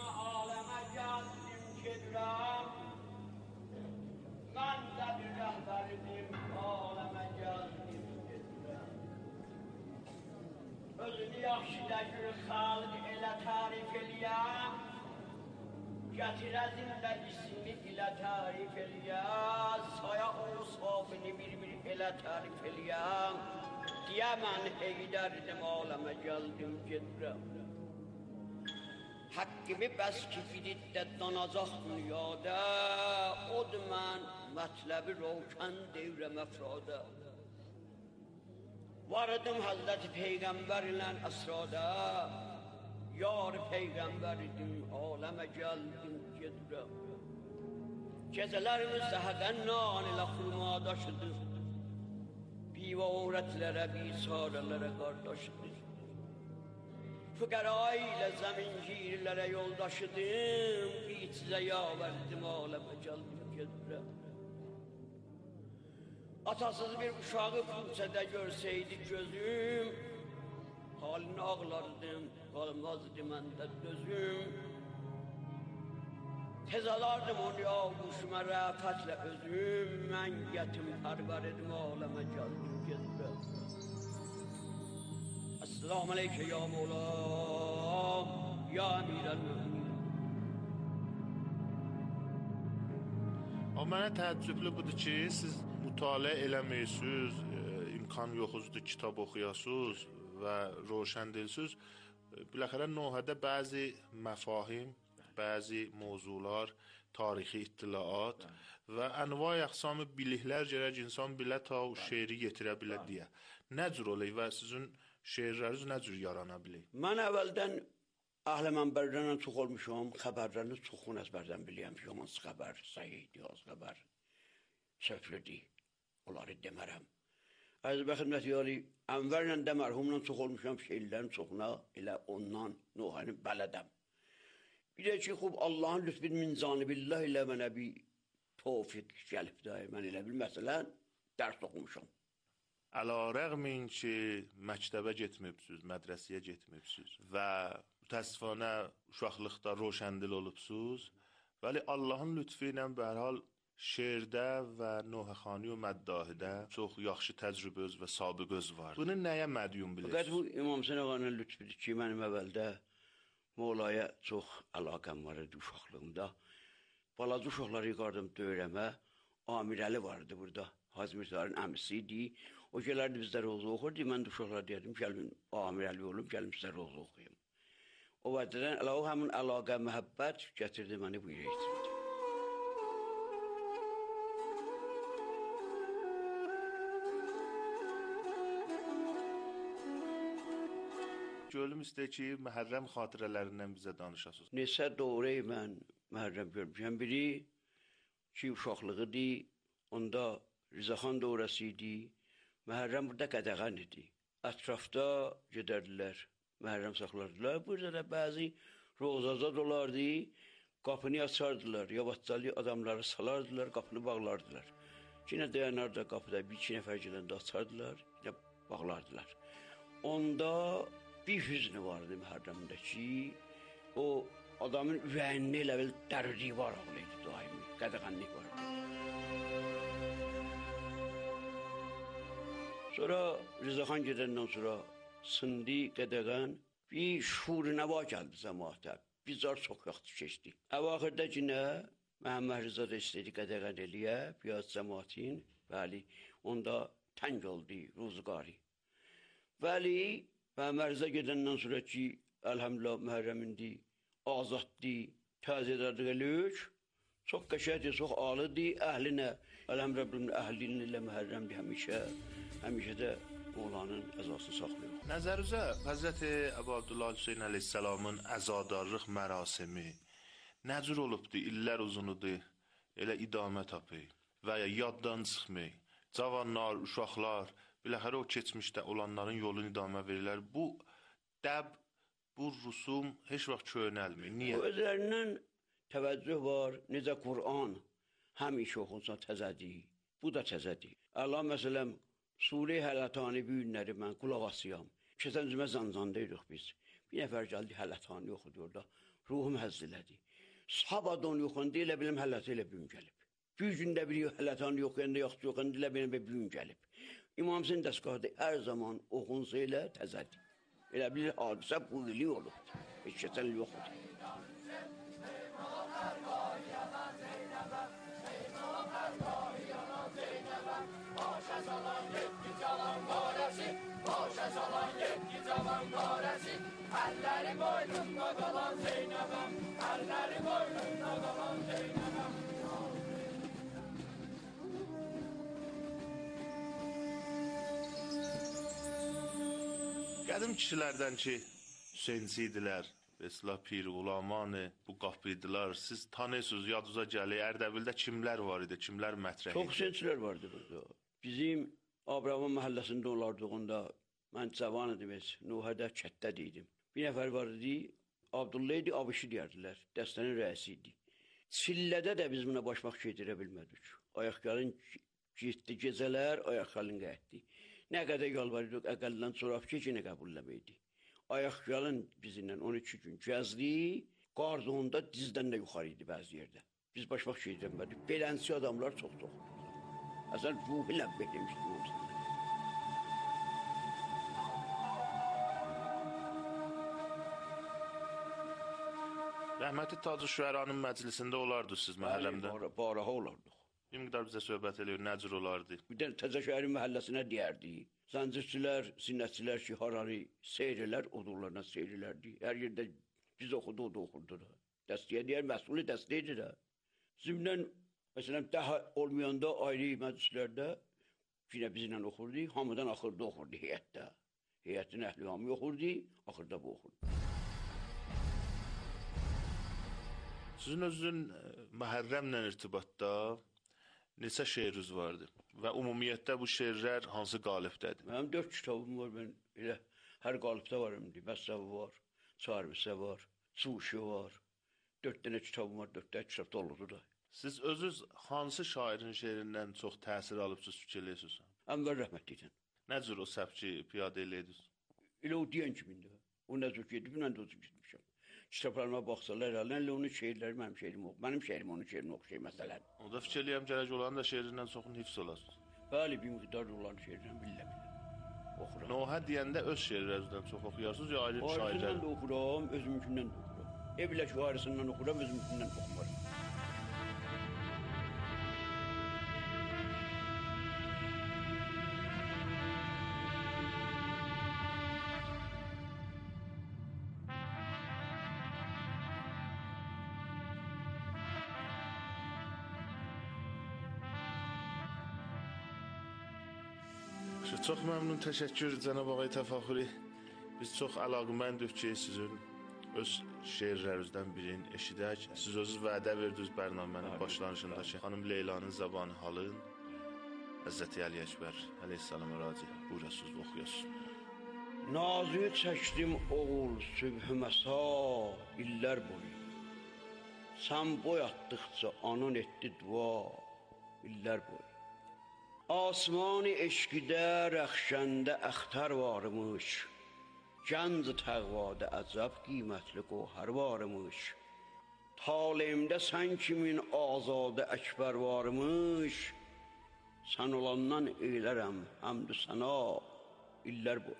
Mən də bir rəhbəridim, aləmə gəldim, gedirəm. Özünü yaxşı da gül xalq elə tarif eləyəm, gətirəzim də ismi ilə tarif eləyəm, saya o safini bir elə tarif eləyəm, deyə mən heydərdim, aləmə gəldim, gedirəm. Hakkimi bəs ki fididdə danacaq dünyada, odur mən mətləbi roşən devrəm əfrada. Vardım Həzrəti Peyğəmbər ilə əsrada, yar Peyğəmbər idim, aləmə gəldim, gedirəm. Gecələrimiz səhədən nan ilə xurma daşıdır, bivarətlərə, bisarələrə qardaşıdır. Füqəra ilə zəmincirlərə yoldaşıdım, içizə yavərdim, aləmə gəldim, gedirəm. Atasız bir uşağı küçədə görsəydi gözüm, halini ağlardım, qalmazdı məndə dözüm. Tez alardım onu yavuşuma rəfətlə özüm, mən gətim pərvar edim, aləmə gəldim, gedirəm. Esselamu aleyke ya Mevlam, ya Emirəl-Möminin. Amma mənə təəccüblü budur ki, siz mütaliə eləməyirsiniz, imkan yoxuzdur, kitab oxuyasınız və roşən deyilsiniz. Biləxərə Nuhədə bəzi məfahim, bəzi mövzular, tarixi ittilaat və ənva əqsamı biliklər gərək insan bilə ta o şeiri yetirə bilə deyə. Nə cür olay və sizin şeirləriniz nə cür yarana bilir? Mən əvvəldən Əhl-i Mənbərdən çox olmuşam, xəbərlərini çoxun əzbərdən biləyəm ki, hansı xəbər səhiydir, az xəbər səhvlidir, onları demərəm. Əziz və xidməti Ənvərlə də mərhumla çox olmuşam, şeirlərin çoxuna elə ondan Nuhəni bələdəm. Bir də ki, xub Allahın lütfün min canibillah ilə mənə bir tövfiq gəlib də, mən elə bir məsələn dərs oxumuşam. Əla rəğmin ki, məktəbə getməyibsiniz, mədrəsiyə getməyibsiniz və mütəssifانə uşaqlıqda roşəndil olubsuz, vəli Allahın lütfi ilə bərhal şeirdə və Nuhəxani və Məddahidə çox yaxşı təcrübəz və sabiqöz var. Bunu nəyə mədyum bilirsiniz? Fəqət bu İmam Hüseyn ağanın lütfidir ki, mənim əvvəldə Mevlaya çox əlaqəm var idi uşaqlığımda. Balaca uşaqları yıqardım dövrəmə, Amirəli vardı burada, Hacı Müstarın əmisi idi. O gələrdi bizdə rozu oxurdu, mən də uşaqlara deyərdim, gəlin Amirəli olum, gəlin bizdə rozu oxuyum. O vədədən o həmin əlaqə, məhəbbət gətirdi məni bu yerə itirdi. Gönlüm istəyir ki, Məhərrəm xatirələrindən bizə danışasınız. Neçə dövrə mən Məhərrəm görmüşəm. Biri ki, uşaqlığıdır, onda Rızaxan dövrəsi idi. Məhərrəm burada qədəğən idi. Ətrafda gedərdilər, Məhərrəm saxlardılar. Burada da bəzi rozazad olardı. Qapını açardılar, yavaşcalı adamları salardılar, qapını bağlardılar. Yine dayanardı qapıda, bir iki nəfər gələndə açardılar, yine bağlardılar. Onda bir hüznü vardı Məhərrəmdə ki, o adamın ürəyində elə bil dərdi var ağlaydı daimi, qədəğənlik vardı. Sonra Rızaxan gedəndən sonra sındı qədəğən, bir şuur-nəva gəldi cəmaata. Bizar çox vaxt keçdi. Əvaxirdə yine Məhəmməd Rıza da istedi qədəğən eləyə, biyaz cəmaatın, bəli, onda təng oldu, ruzqari. Bəli, Məhəmməd Rıza gedəndən sonra ki, əlhəmdülillah Məhərrəmindi, azaddı, təzədədik elük, çox qəşəkdir, çox alıdır, əhlinə, əlhəmdülillah əhlinin ilə Məhərrəmdir həmişə də oğlanın əzasını saxlıyor. Nəzərinizə Həzrəti Əbu Abdullah Hüseyn əleyhissalamın əzadarlıq mərasimi nə cür olubdu, illər uzunudur, elə idamə tapır və ya yaddan çıxmır, cavanlar, uşaqlar, biləxərə o keçmişdə olanların yolunu idamə verirlər. Bu dəb, bu rusum heç vaxt köynəlmir. Niyə? Özlərindən təvəccüh var, necə Qur'an həmişə oxunsa təzədir, bu da təzədir. Allah məsələn, Sure Hələtani bu günləri mən qulaq asıyam. Keçən cümə Zanzandayıq biz. Bir nəfər gəldi Hələtani oxudu orada. Ruhum həzz elədi. Sabah da onu yoxandı, elə biləm Hələtə elə bugün gəlib. Bir gündə biri Hələtani yoxayanda, yaxşı yoxandı, elə biləm bugün gəlib. İmam Hüseyn dəstgahı hər zaman oxunsa elə təzədir. Elə bilir hadisə bu ili olubdur. Heç keçən il yoxdur. Əlləri boynunda qalan Zeynəbəm, əlləri boynunda qalan Zeynəbəm. Qədim kişilərdən ki, Hüseynci idilər, Vesla Pir, Ulamanı, bu qapıydılar. Siz tanıyorsunuz, yadınıza gəlir, Ərdəbildə kimlər var idi, kimlər mətrəh idi? Çox Hüseynçilər vardı burada. Bizim Abraham məhəlləsində olardığında, mən cavan idim, Nuhədə kətdə deydim. Bir nəfər var idi, Abdullah idi, Abışı deyərdilər, dəstənin rəisi idi. Çillədə də biz buna başmaq gedirə bilmədik. Ayaqların getdi gecələr, ayaqların qayıtdı. Nə qədər yalvarıyorduk, əqəldən çorab ki, yenə qəbulləməydi. Ayaqların bizimlə 12 gün gəzdi, qardonda dizdən də yuxarı idi bəzi yerdə. Biz başmaq gedirə bilmədik. Belənsi adamlar çox-çox. Əsən ruhu ilə beklemişdim olsun. Rəhməti Tacı Şüəranın məclisində olardınız siz məhəlləmdə? Baraha olardıq. Bir miqdar bizə söhbət ediyor, nə cür olardı? Bir də Təzə şəhərin məhəlləsinə deyərdi. Zəncirçilər, sinnətçilər ki, harari seyrilər, odurlarına seyrilərdi. Hər yerdə biz oxudu, o da oxurdu da. Dəstəyə deyər, məsulü dəstəydi də. Zimdən, məsələn, daha olmayanda ayrı məclislərdə yine bizimlə oxurdu, hamıdan axırda oxurdu heyətdə. Heyətin əhli hamı oxurdu, axırda bu oxurdu. Sizin özün Məhərrəmlə irtibatda neçə şeiriniz vardı və ümumiyyətdə bu şeirlər hansı qalibdədir? Mənim 4 kitabım var, mən elə hər qalibdə varım. Məsəvi var, Çarvisə var, Suşi var. 4 dənə kitabım var, 4 dənə kitab doludur da. Siz özünüz hansı şairin şeirindən çox təsir alıbsınız, fikirləyirsiniz? Ənvər Rəhmətlidən. Nə cür o səbki piyadə eləyirdiniz? Elə o deyən kimində. O nə cür gedib, mən də o cür getmişəm. Kitablarıma baxsalar, ələn onun şeirləri mənim şeirim oxu. Mənim şeirim onun şeirini oxuşur məsələn. O da fikirləyəm gərək olan da şeirindən çoxunu hifz olasınız. Bəli, bir miqdar olan şeirdən billə oxuram. Nohə deyəndə öz şeirlərinizdən çox oxuyarsınız ya ayrı şairlər? Ayrısından da oxuram, özümünkündən də oxuram. Evlə şu ayrısından oxuram, özümünkündən oxumaram. Çox məmnun, təşəkkür cənab ağay Təfəxuri. Biz çox əlaqəməndik ki, sizin öz şeirlərinizdən birini eşidək. Siz özünüz vədə verdiniz bərnamənin başlanışındakı xanım Leylanın zabanı halın Həzrəti Əli Əkbər əleyhissalama raci buyurasınız və oxuyasınız. Nazı çəkdim oğul sübhü məsa illər boyu. Sen boy attıkça anan etti dua iller boy. Asmanı eşkide rəxşəndə əxtər varmış. Gəncı təqvada əcəb qiymətli qohər varmış. Talimdə sən kimin azadə əkbər varmış. Sən olandan eylərəm həmdü sənə iller boy.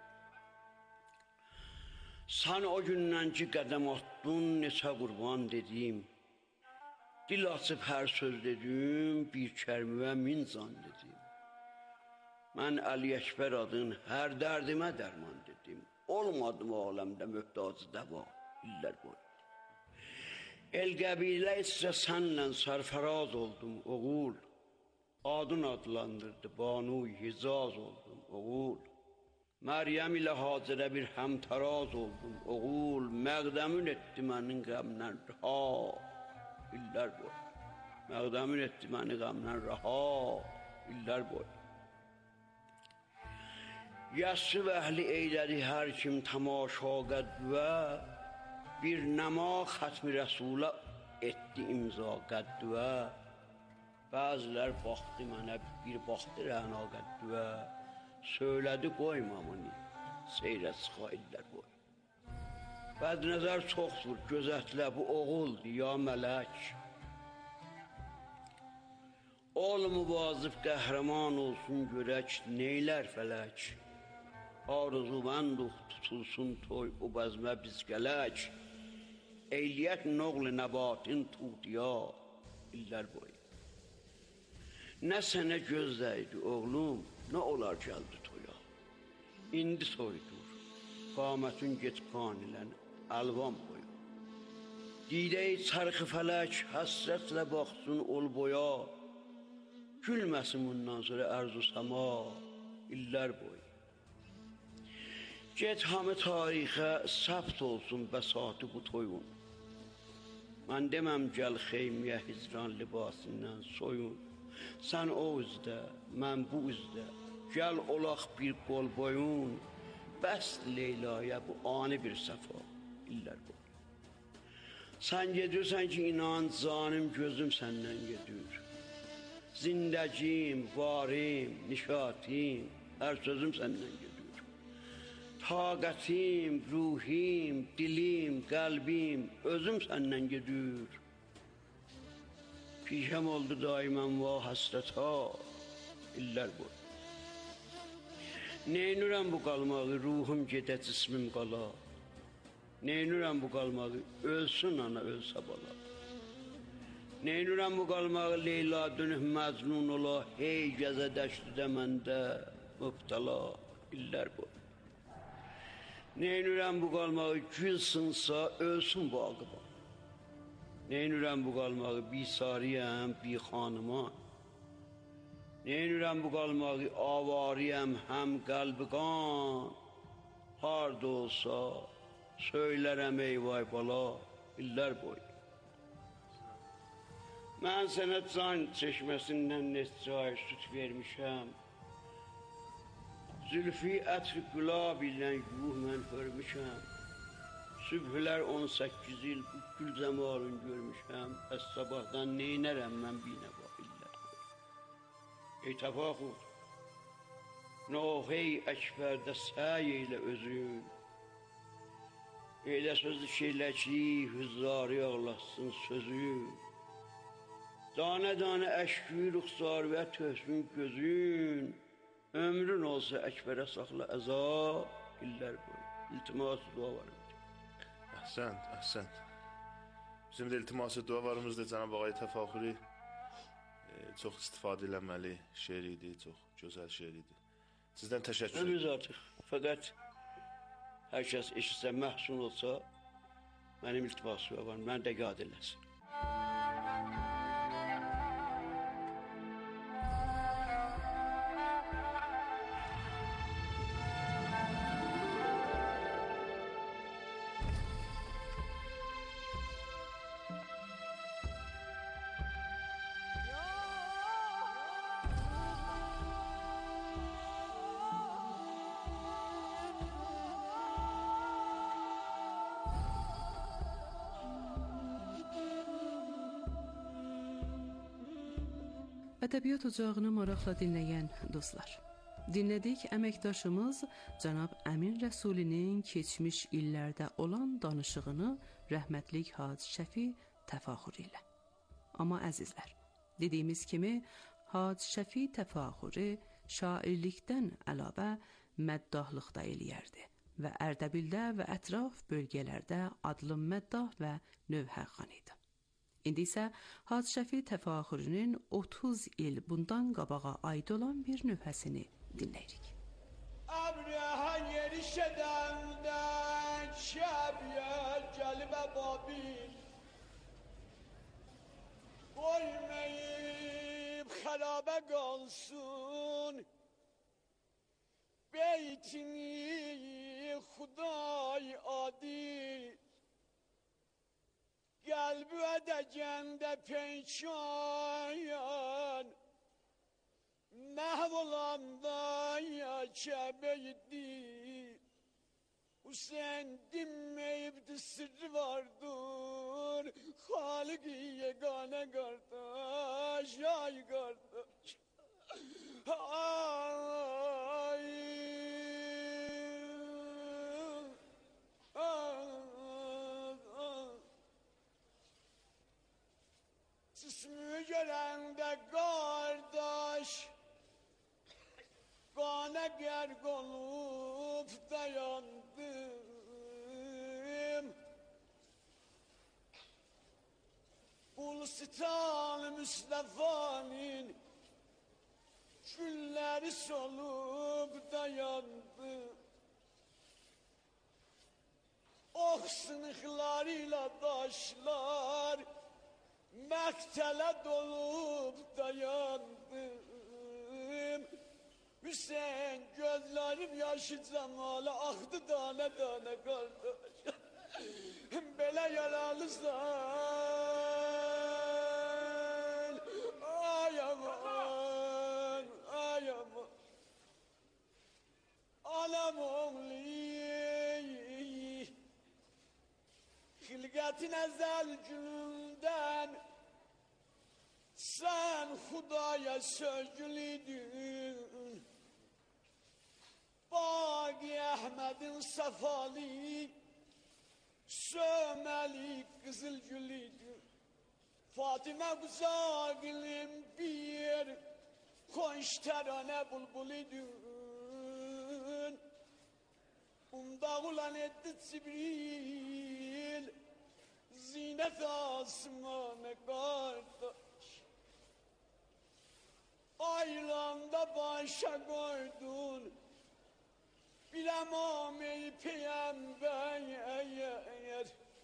Sən o gündən ki qədəm attın, neçə qurban dedim. Dil açıb hər söz dedim, bir kəlmə min can dedim. Mən Əli Əkbər adın hər dərdimə dərman dedim. Olmadım aləmdə möhtacı dəva iller boy. El qəbilə isə sənlə sərfəraz oldum oğul. Adın adlandırdı, Banu Hicaz oldum oğul. Məryəm ilə Hacirə bir həmtaraz oldum oğul. Məqdəmin etdi mənin qəmdən rəha iller boy. Məqdəmin etdi məni qəmdən rəha iller boy. Yəssü və əhli eylədi hər kim tamaşa qədvə. Bir nəma xətmi rəsula etdi imza qədvə. Bəzilər baxdı mənə, bir baxdı rəna qədvə. Söylədi qoymamını, seyrə sıxa iller boy. Bədnəzər çoxdur, gözətlə bu oğuldur ya mələk. Ol müvazif qəhrəman olsun görək, neylər fələk. Arzumənd tutulsun toy, o bəzmə biz gələk. Eyliyət noğlu nəbatin tuğdiya iller boy. Nə sənə gözdəydi oğlum, nə olar gəldi toya. İndi soydur, qamətin get qanilən əlvan boyu. Didə-i çarxı fələk həsrətlə baxsın ol boya. Gülməsin bundan sonra ərzu səma iller boy. Get hamı tarixə səbt olsun bəsatı bu toyun. Mən deməm gəl xeymiyə hicran libasından soyun. Sən o üzdə, mən bu üzdə, gəl olaq bir qol boyun. Bəst Leylaya bu ani bir səfa iller boy. Sən gedirsən ki inan canım gözüm səndən gedir. Zindəcim, varim, nişatim, hər sözüm səndən gedir. Taqətim, ruhim, dilim, qəlbim, özüm səndən gedir. Pişəm oldu daimən va həsrətə iller boy. Neynürəm bu qalmağı, ruhum gedə cismim qala. Neynürəm bu qalmağı, ölsün ana ölsə bala. Neynürəm bu qalmağı, Leyla dönüb məcnun ola. Hey gəzə dəştüdə məndə mübtəla iller boy. Neynürəm bu qalmağı, gül sınsa ölsün bağıba. Neynürəm bu qalmağı, bisariyəm, bi xanıman. Neynürəm bu qalmağı, avariyəm, həm qəlbi qan. Harda olsa, söylərəm ey vay bala, iller boy. Mən sənə can çeşməsindən neçə ay süt vermişəm. Zülfi ətri gülab ilə yuh mən hörmüşəm. Sübhülər 18 il bu gül zəmalın görmüşəm. Bəs sabahdan neynərəm mən binəva illər. Ey təfaxur, Nohey Əkbərdə səy elə özün. Elə sözü şeylə ki, hüzzarı ağlasın sözün. Danə-danə əşkü rüxsar və töhsün gözün. Ömrün olsa Əkbərə saxla əza iller boy. İltiması dua var. Əhsənd, əhsənd. Bizim də iltiması dualarımızda Cənab Ağay Təfaxuri çox istifadə eləməli şeir idi, çox gözəl şeir idi. Sizdən təşəkkür ederim. Ömrüz artıq. Fəqət hər kəs eşitsə, məhsun olsa, mənim iltiması var, mən də yad eləsin. Ədəbiyyat ocağını maraqla dinləyən dostlar, dinlədik əməkdaşımız cənab Əmin Rəsulinin keçmiş illərdə olan danışığını rəhmətlik Hacı Şəfi Təfəxuri ilə. Amma əzizlər, dediyimiz kimi Hacı Şəfi Təfəxuri şairlikdən əlavə məddahlıqda eləyərdi və Ərdəbildə və ətraf bölgələrdə adlı məddah və növhəxan idi. İndi isə Hacı Şəfi Təfəxurinin 30 il bundan qabağa aid olan bir növhəsini dinləyirik. Əbrəhə yerişədəndən şəbiyə gəlibə babil qoymayıb xərabə qalsın beytini xuday adil Gəlbü ədəgəndə peşayan məhv olanda ya Kəbəydi Hüseyin dinməyibdi sırrı vardır Xalıq-i yegane qardaş ay qardaş ay Sismi görəndə qardaş Qana qərq olub dayandım Gülstan Müstəfanın Gülləri solub dayandım Oh sınıqlarıyla daşlar Məktələ dolub dayandım Hüseyin gözlərim yaşı cəmalı Axdı dana qardaş Belə yaralısan Ay aman, ay aman Anam oğlu Xilqətin əzəl günündən Sən Xudaya sövgülüydün Baqi Əhmədin səfalı Söməli qızıl gülüydün Fatimə Quzagilin bir Xoş təranə bulbuluydun Bunda ulan etdi Cibril Zinət asmanı qardaş Aylanda başa qoydun Bir əmam-ey peyəmbər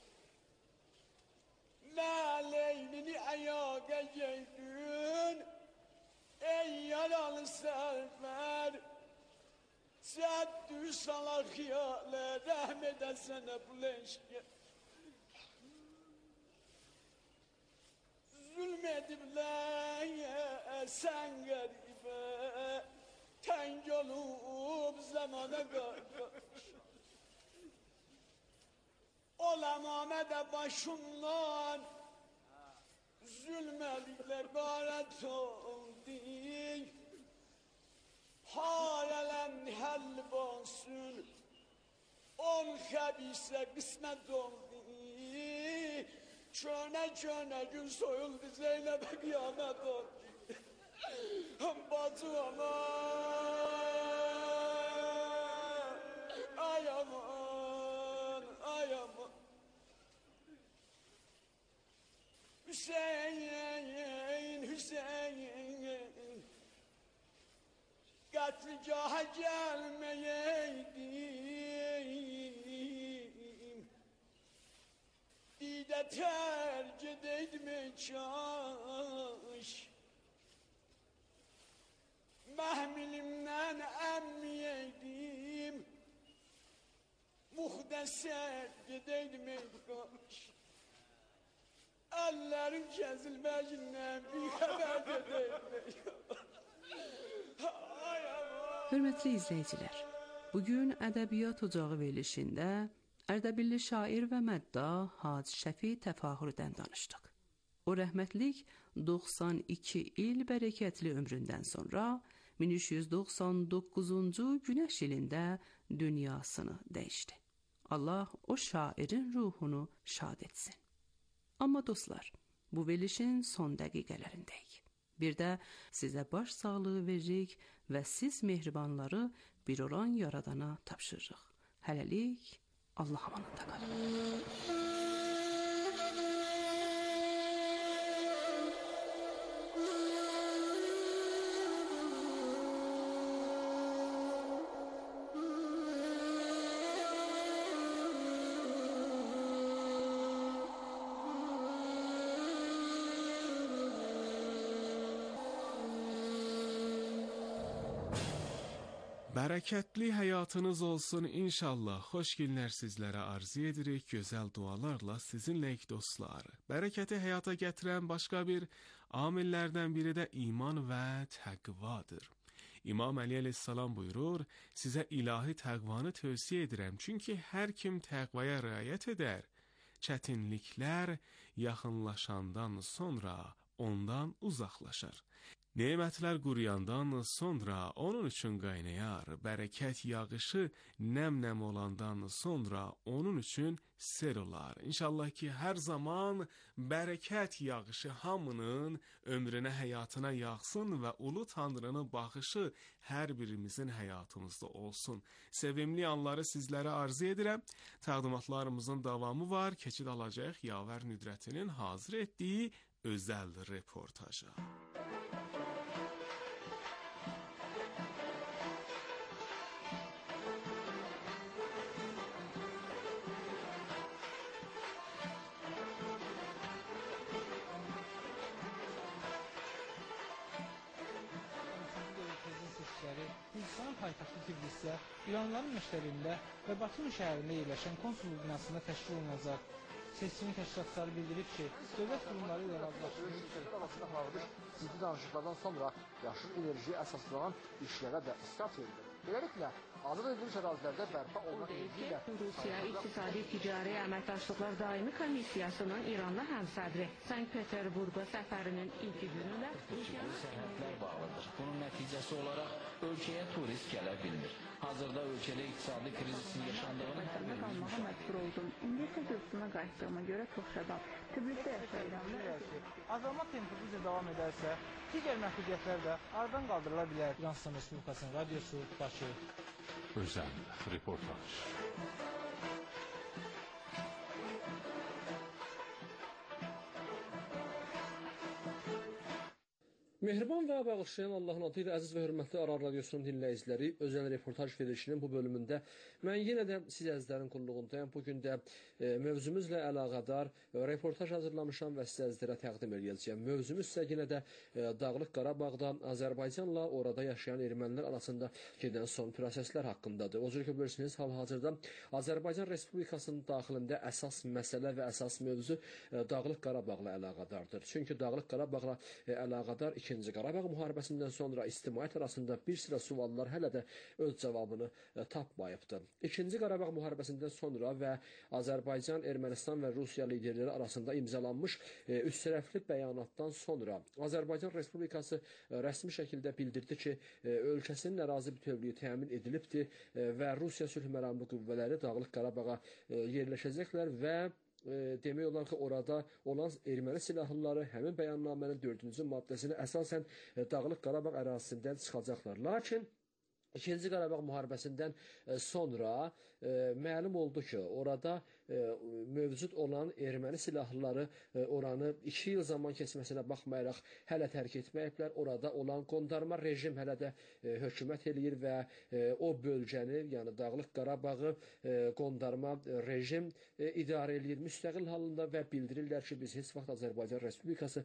Ləleynini əyaqa geydün Ey yaralı sərvər Cəddü salaq xiyalə Rəhm edəsənə bu leşkə Zulm ediblər sən qəribə Təng olub zamana qardaş Olamamə də başımdan Zulm ediblər qarət oldik Harələn həll bansın On xəbisə qismət oldu Könə gün soyuldu Zeynəbə qiyamət oldu Bacı aman Ay aman, ay aman Hüseyin, Hüseyin Qətligaha gəlməyəydim Didə tərk edəydim kaş Məhmilimdən əmmiyəydim Muxtəsər gedəydim kaş Əllərin kəzilməyindən bir xəbər gedəydim Hörmətli izləyicilər, bugün Ədəbiyyat Ocağı verilişində Ərdəbilli şair və məddah Hacı Şəfi Təfəxuridən danışdıq. O rəhmətlik 92 il bərəkətli ömründən sonra 1399-cu günəş ilində dünyasını dəyişdi. Allah o şairin ruhunu şad etsin. Amma dostlar, bu verilişin son dəqiqələrindəyik. Bir də sizə baş sağlığı veririk və siz mehribanları bir olan yaradana tapşırırıq. Hələlik Allah'a emanet qalın. Bərəkətli həyatınız olsun inşallah. Xoş günlər sizlərə arzu edirik. Gözəl dualarla sizinləyik dostlar. Bərəkəti həyata gətirən başqa bir amillərdən biri də iman və təqvadır. İmam Əli əleyhissalam buyurur, sizə ilahi təqvanı tövsiyə edirəm. Çünki hər kim təqvaya riayət edər, çətinliklər yaxınlaşandan sonra ondan uzaqlaşar. Nemətlər quruyandan sonra onun üçün qaynayar, bərəkət yağışı nəm-nəm olandan sonra onun üçün sel olar. İnşallah ki, hər zaman bərəkət yağışı hamının ömrünə, həyatına yağsın və ulu Tanrının baxışı hər birimizin həyatımızda olsun. Sevimli anları sizlərə arzu edirəm. Təqdimatlarımızın davamı var. Keçid alacaq Yavər Nüdrətinin hazır etdiyi özəl reportaja. Gürcistan paytaxtı Tiflisdə, İranlıların məşğəlində və Batum şəhərində yerləşən konsulluq binasında təşkil olunacaq. Seçkimin təşkilatçıları bildirib ki, dövlət qurumları ilə razılaşdırılmış ciddi danışıqlardan sonra yaşıl enerjiyə əsaslanan işlərə də start verilir. Beləliklə, azad edilmiş ərazilərdə bərpa olunan enerji ilə Rusiya İqtisadi Ticari Əməkdaşlıqlar Daimi Komissiyasının İranlı həmsədri Sankt-Peterburqa səfərinin ilk günündə sərhədlər bağlıdır. Bunun nəticəsi olaraq ölkəyə turist gələ bilmir. Hazırda ölkədə iqtisadi krizisin yaşandığını hər birimiz qalmağa məcbur oldum. İndi isə Gürcistana qayıtdığıma görə çox şadam. Tbilisidə yaşayıram. Azalma tempi bu cür davam edərsə, digər məhdudiyyətlər də aradan qaldırıla bilər. İran Respublikasının radiosu Bakı. Özel reportaj. Mehriban və bağışlayan Allahın adı ilə əziz və hörmətli Aran Radiosunun dinləyiciləri, özəl reportaj verilişinin bu bölümündə mən yenə də siz əzizlərin qulluğundayım. Bugün də mövzumuzla əlaqədar reportaj hazırlamışam və sizə əzizlərə təqdim edəcəyəm. Mövzumuz isə yenə də Dağlıq Qarabağda Azərbaycanla orada yaşayan ermənilər arasında gedən son proseslər haqqındadır. O cür ki, bilirsiniz, hal-hazırda Azərbaycan Respublikasının daxilində əsas məsələ və əsas mövzu Dağlıq Qarabağla əlaqədardır. Çünki Dağlıq Qarabağla əlaqədar İkinci Qarabağ müharibəsindən sonra ictimaiyyət arasında bir sıra suallar hələ də öz cavabını tapmayıbdır. İkinci Qarabağ müharibəsindən sonra və Azərbaycan, Ermənistan və Rusiya liderləri arasında imzalanmış üç tərəfli bəyanatdan sonra Azərbaycan Respublikası rəsmi şəkildə bildirdi ki, ölkəsinin ərazi bütövlüyü təmin edilibdir və Rusiya sülh məramlı qüvvələri Dağlıq Qarabağa yerləşəcəklər və demək olar ki, orada olan erməni silahlıları həmin bəyannamənin 4-cü maddəsinə əsasən Dağlıq Qarabağ ərazisindən çıxacaqlar. Lakin İkinci Qarabağ müharibəsindən sonra məlum oldu ki, orada mövcud olan erməni silahlıları oranı 2 yıl zaman keçməsinə baxmayaraq hələ tərk etməyiblər. Orada olan qondarma rejim hələ də hökumət eləyir və o bölgəni, yəni Dağlıq Qarabağı qondarma rejim idarə eləyir müstəqil halında və bildirirlər ki, biz heç vaxt Azərbaycan Respublikası